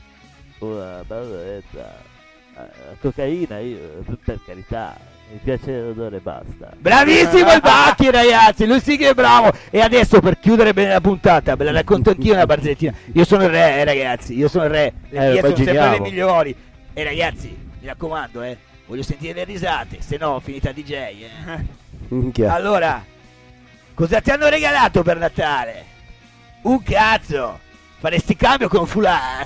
una barzelletta. La cocaina, io, per carità, mi piace l'odore e basta. Bravissimo il Vacchi, ragazzi, lui sì che è bravo. E adesso per chiudere bene la puntata, ve la racconto anch'io una barzellettina. Io sono il re, eh, ragazzi, io sono il re. Le Eh, mie lo sono sempre le immaginiamo. migliori. E ragazzi, mi raccomando, eh, voglio sentire le risate, se no finita D J, eh. Minchia. Allora, cosa ti hanno regalato per Natale? Un cazzo! Faresti cambio con Fulà?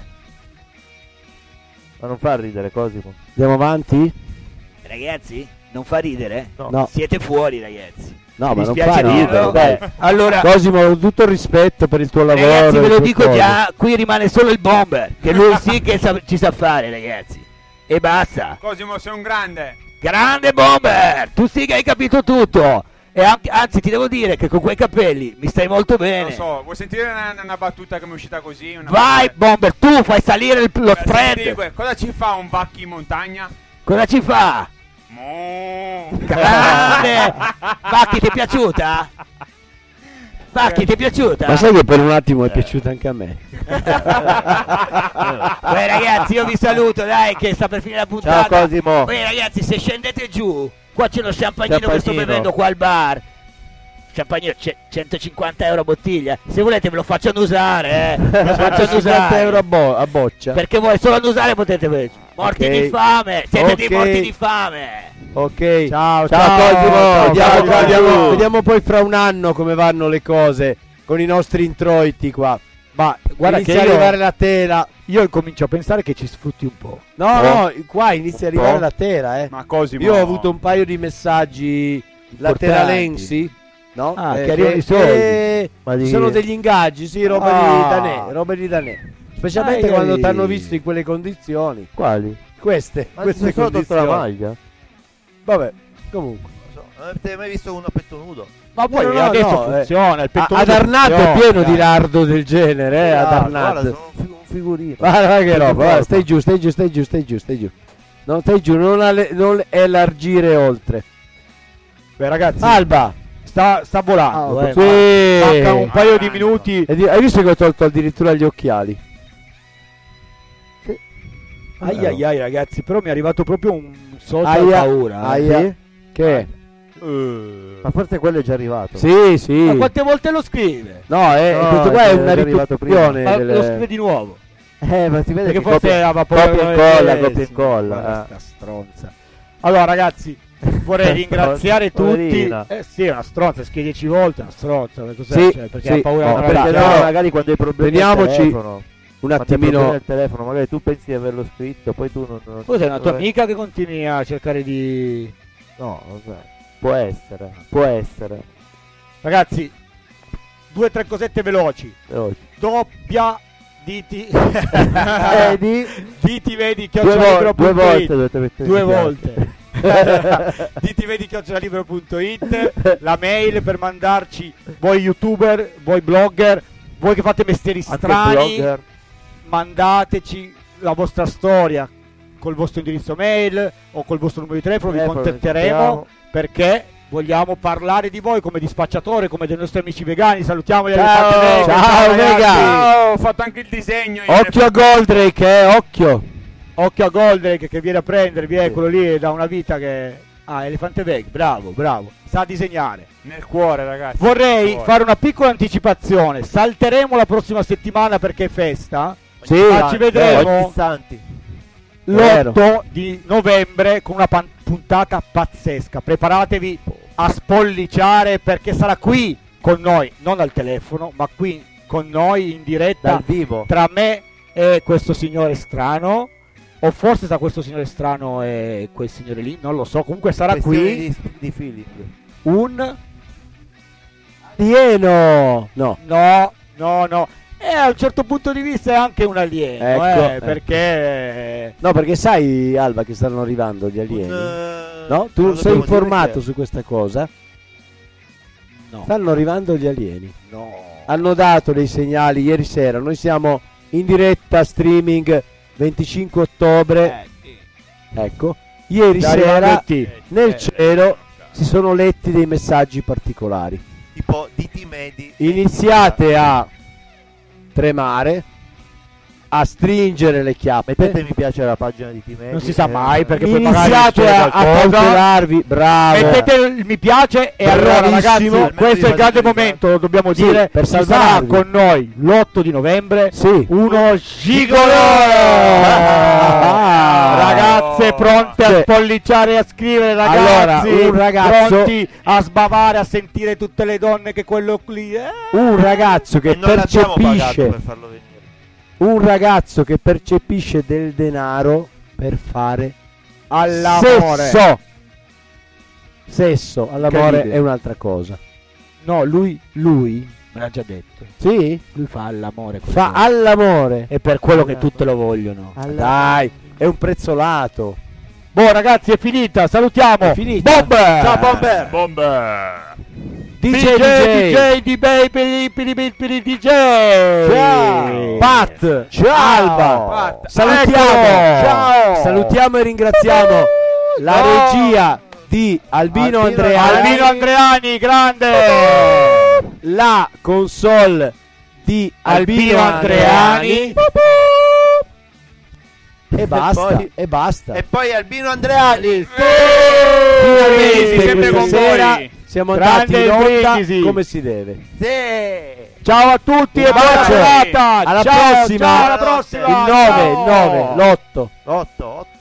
Ma non fa ridere Cosimo. Andiamo avanti? Ragazzi, non fa ridere? No. No. Siete fuori, ragazzi. No, Mi ma non dispiace fa dirlo. ridere. Dai. Allora, Cosimo, ho tutto il rispetto per il tuo lavoro. ragazzi, ve le lo tue dico cose. già, qui rimane solo il bomber, che lui sì che sa- ci sa fare, ragazzi. e basta. Cosimo, sei un grande. Grande Bomber, tu sì che hai capito tutto. E anche, anzi ti devo dire che con quei capelli mi stai molto bene. Lo so, vuoi sentire una, una battuta che mi è uscita così? Una Vai Bomber, tu fai salire il- lo Beh, spread. senti, que- cosa ci fa un vacchi in montagna? Cosa ci fa? Grande! Vacchi, ti è piaciuta? Vacchi, ti è piaciuta? Ma sai che per un attimo è piaciuta anche a me? Beh ragazzi, io vi saluto, dai, che sta per finire la puntata. Ciao, Cosimo. Beh ragazzi, se scendete giù, qua c'è lo champagnino che sto Champagnino. bevendo qua al bar. Champagnino, c- centocinquanta euro a bottiglia. Se volete ve lo faccio annusare, eh. Ve lo faccio annusare. cinquanta euro a, bo- a boccia. Perché voi solo annusare potete vedere. Morti Ok. di fame, siete dei Ok. morti di fame. Ok. Ciao, Ciao, ciao, Cosimo. ciao, vediamo, ciao, ciao. vediamo- vediamo poi fra un anno come vanno le cose con i nostri introiti qua. Ma guarda Inizia che a io, arrivare la tela. io incomincio a pensare che ci sfrutti un po'. No, Oh. no, qua inizia a arrivare po'. la tela, eh. Ma Cosimo. Io ho avuto un paio di messaggi lateralensi, no? Ah, Eh, che arrivano i soldi. eh, Ma di- ci sono degli ingaggi, sì, roba Ah. di danè, roba di danè. Specialmente Dai, quando dai. ti hanno visto in quelle condizioni. Quali? Queste, Ma queste ti sono tolto la condizioni. maglia? Vabbè, comunque. Non so, non avete mai visto uno a petto nudo? Ma poi No, no, adesso no, eh. funziona, il A- petto ad nudo Arnad è funziona, pieno di dai. lardo del genere, eh, ad Ah, Arnad. guarda, sono un, fi- un figurino. Guarda, guarda che Che roba, guarda, forma. stai giù, stai giù, stai giù, stai giù, stai giù. No, stai giù, non, ale- non elargire oltre. Beh ragazzi, Alba! sta, sta volando, Ah, eh, sì. ma manca un paio di minuti. E di- hai visto che ho tolto addirittura gli occhiali? Ai ai ai ragazzi, però mi è arrivato proprio un social Aia, paura. eh. aia. Sì? Che? è? Ma forse quello è già arrivato. Sì, sì. Ma quante volte lo scrive? No, eh, No, questo qua è è una già arrivato ripetizione. Ma delle- lo scrive di nuovo. Eh, ma si vede Perché che forse copia, aveva paura copia e di colla, noi, copia e sì, colla. guarda eh. sta stronza. Allora ragazzi, vorrei ringraziare tutti. Poverina. Eh sì, è una stronza, scrive dieci volte, è una stronza. Cos'è? Sì, Cioè, perché sì. ha paura No, di Perché Perché no, no, magari quando hai problemi teniamoci al telefono, un quando hai attimino. problemi al telefono, magari tu pensi di averlo scritto, poi tu non... non Cos'è una tua non- amica che continui a cercare di... No, vabbè. Può essere, può essere. Ragazzi, due o tre cosette veloci. Veloci. Doppia diti Vedi? diti vedi Due, chiocciolalibero vo- due punto volte it. dovete mettere Due mi piace. volte diti vedi chiocciolalibero punto it, la mail per mandarci voi youtuber, voi blogger, voi che fate mestieri Anche strani, blogger. mandateci la vostra storia col vostro indirizzo mail o col vostro numero di telefono, vi Telefono, contatteremo sentiamo. perché vogliamo parlare di voi come di spacciatori, come dei nostri amici vegani. Salutiamo gli Ciao, elefanti vegani. ciao, ragazzi. vega. Ciao, ho fatto anche il disegno. io. Occhio a Goldrake, eh, occhio. Occhio a Goldrake che viene a prendervi, eh, Sì. quello lì è da una vita che... Ah, Elefante Veg, bravo, bravo, sa disegnare. Nel cuore, ragazzi. Vorrei nel cuore. fare una piccola anticipazione, salteremo la prossima settimana perché è festa, Sì, ma ci Ogni vedremo santi. l'otto di novembre con una pan- puntata pazzesca. Preparatevi a spolliciare perché sarà qui con noi, non al telefono, ma qui con noi in diretta Dal vivo. tra me e questo signore strano. O forse tra questo signore strano e quel signore lì, non lo so. Comunque sarà Questione qui di, di Philip. un... Alieno. No. No, no, no. E a un certo punto di vista è anche un alieno, Ecco, eh, eh. perché... No, perché sai, Alba, che stanno arrivando gli alieni. Un, eh, No? Tu non sei dobbiamo dire informato che- su questa cosa? No. Stanno arrivando gli alieni. No. Hanno dato dei segnali ieri sera. Noi siamo in diretta streaming venticinque ottobre. Ecco, ieri Da sera Rivanetti. nel Eh, cielo si sono letti dei messaggi particolari. Tipo diti medi. Iniziate a tremare, a stringere le chiappe. Mettete mi piace alla pagina di Timedi. Non si sa eh, mai perché poi magari Iniziate succede a, a qualcosa. cautelarvi. Bravo. Mettete il mi piace e allora Bravissimo. ragazzi, Almeno questo è il vi grande faccio momento, lo dobbiamo Sì, dire, per ci sarà salvarvi. con noi l'otto di novembre Sì. uno gigolo. Ah. Ragazze pronte a Cioè, spolliciare e a scrivere, allora, ragazzi, un ragazzo- pronti a sbavare, a sentire tutte le donne che quello lì eh. Un ragazzo che E non l'abbiamo pagato percepisce per farlo venire. un ragazzo che percepisce del denaro per fare all'amore. sesso. Sesso all'amore Incredibile. è un'altra cosa. No, lui, lui, me l'ha già detto, Sì? lui fa all'amore con Fa noi. all'amore. È per quello che tutte lo vogliono. Dai, è un prezzolato. Boh ragazzi, è finita, salutiamo. È finita. Bomber. Ciao Bomber. Bomber. D J D J, D J, di baby, piri, piri, piri, D J. Ciao. Pat. Ciao. Alba. Pat. Salutiamo. Ecco. Ciao. Salutiamo e ringraziamo la Ciao. regia di Albino, Albino Andreani. Albino Andreani, grande. La console di Albino, Albino Andreani. Andreani. E basta, poi- e basta. E poi Albino Andreani. Finalmente Sì, sempre questa con sera voi. siamo Grande andati in onda brindisi. come si deve. Sì. Ciao a tutti e Un buona bacio. serata. Alla Ciao, prossima. ciao, alla prossima. Il nove, il Ciao. nove, l'otto. otto, otto.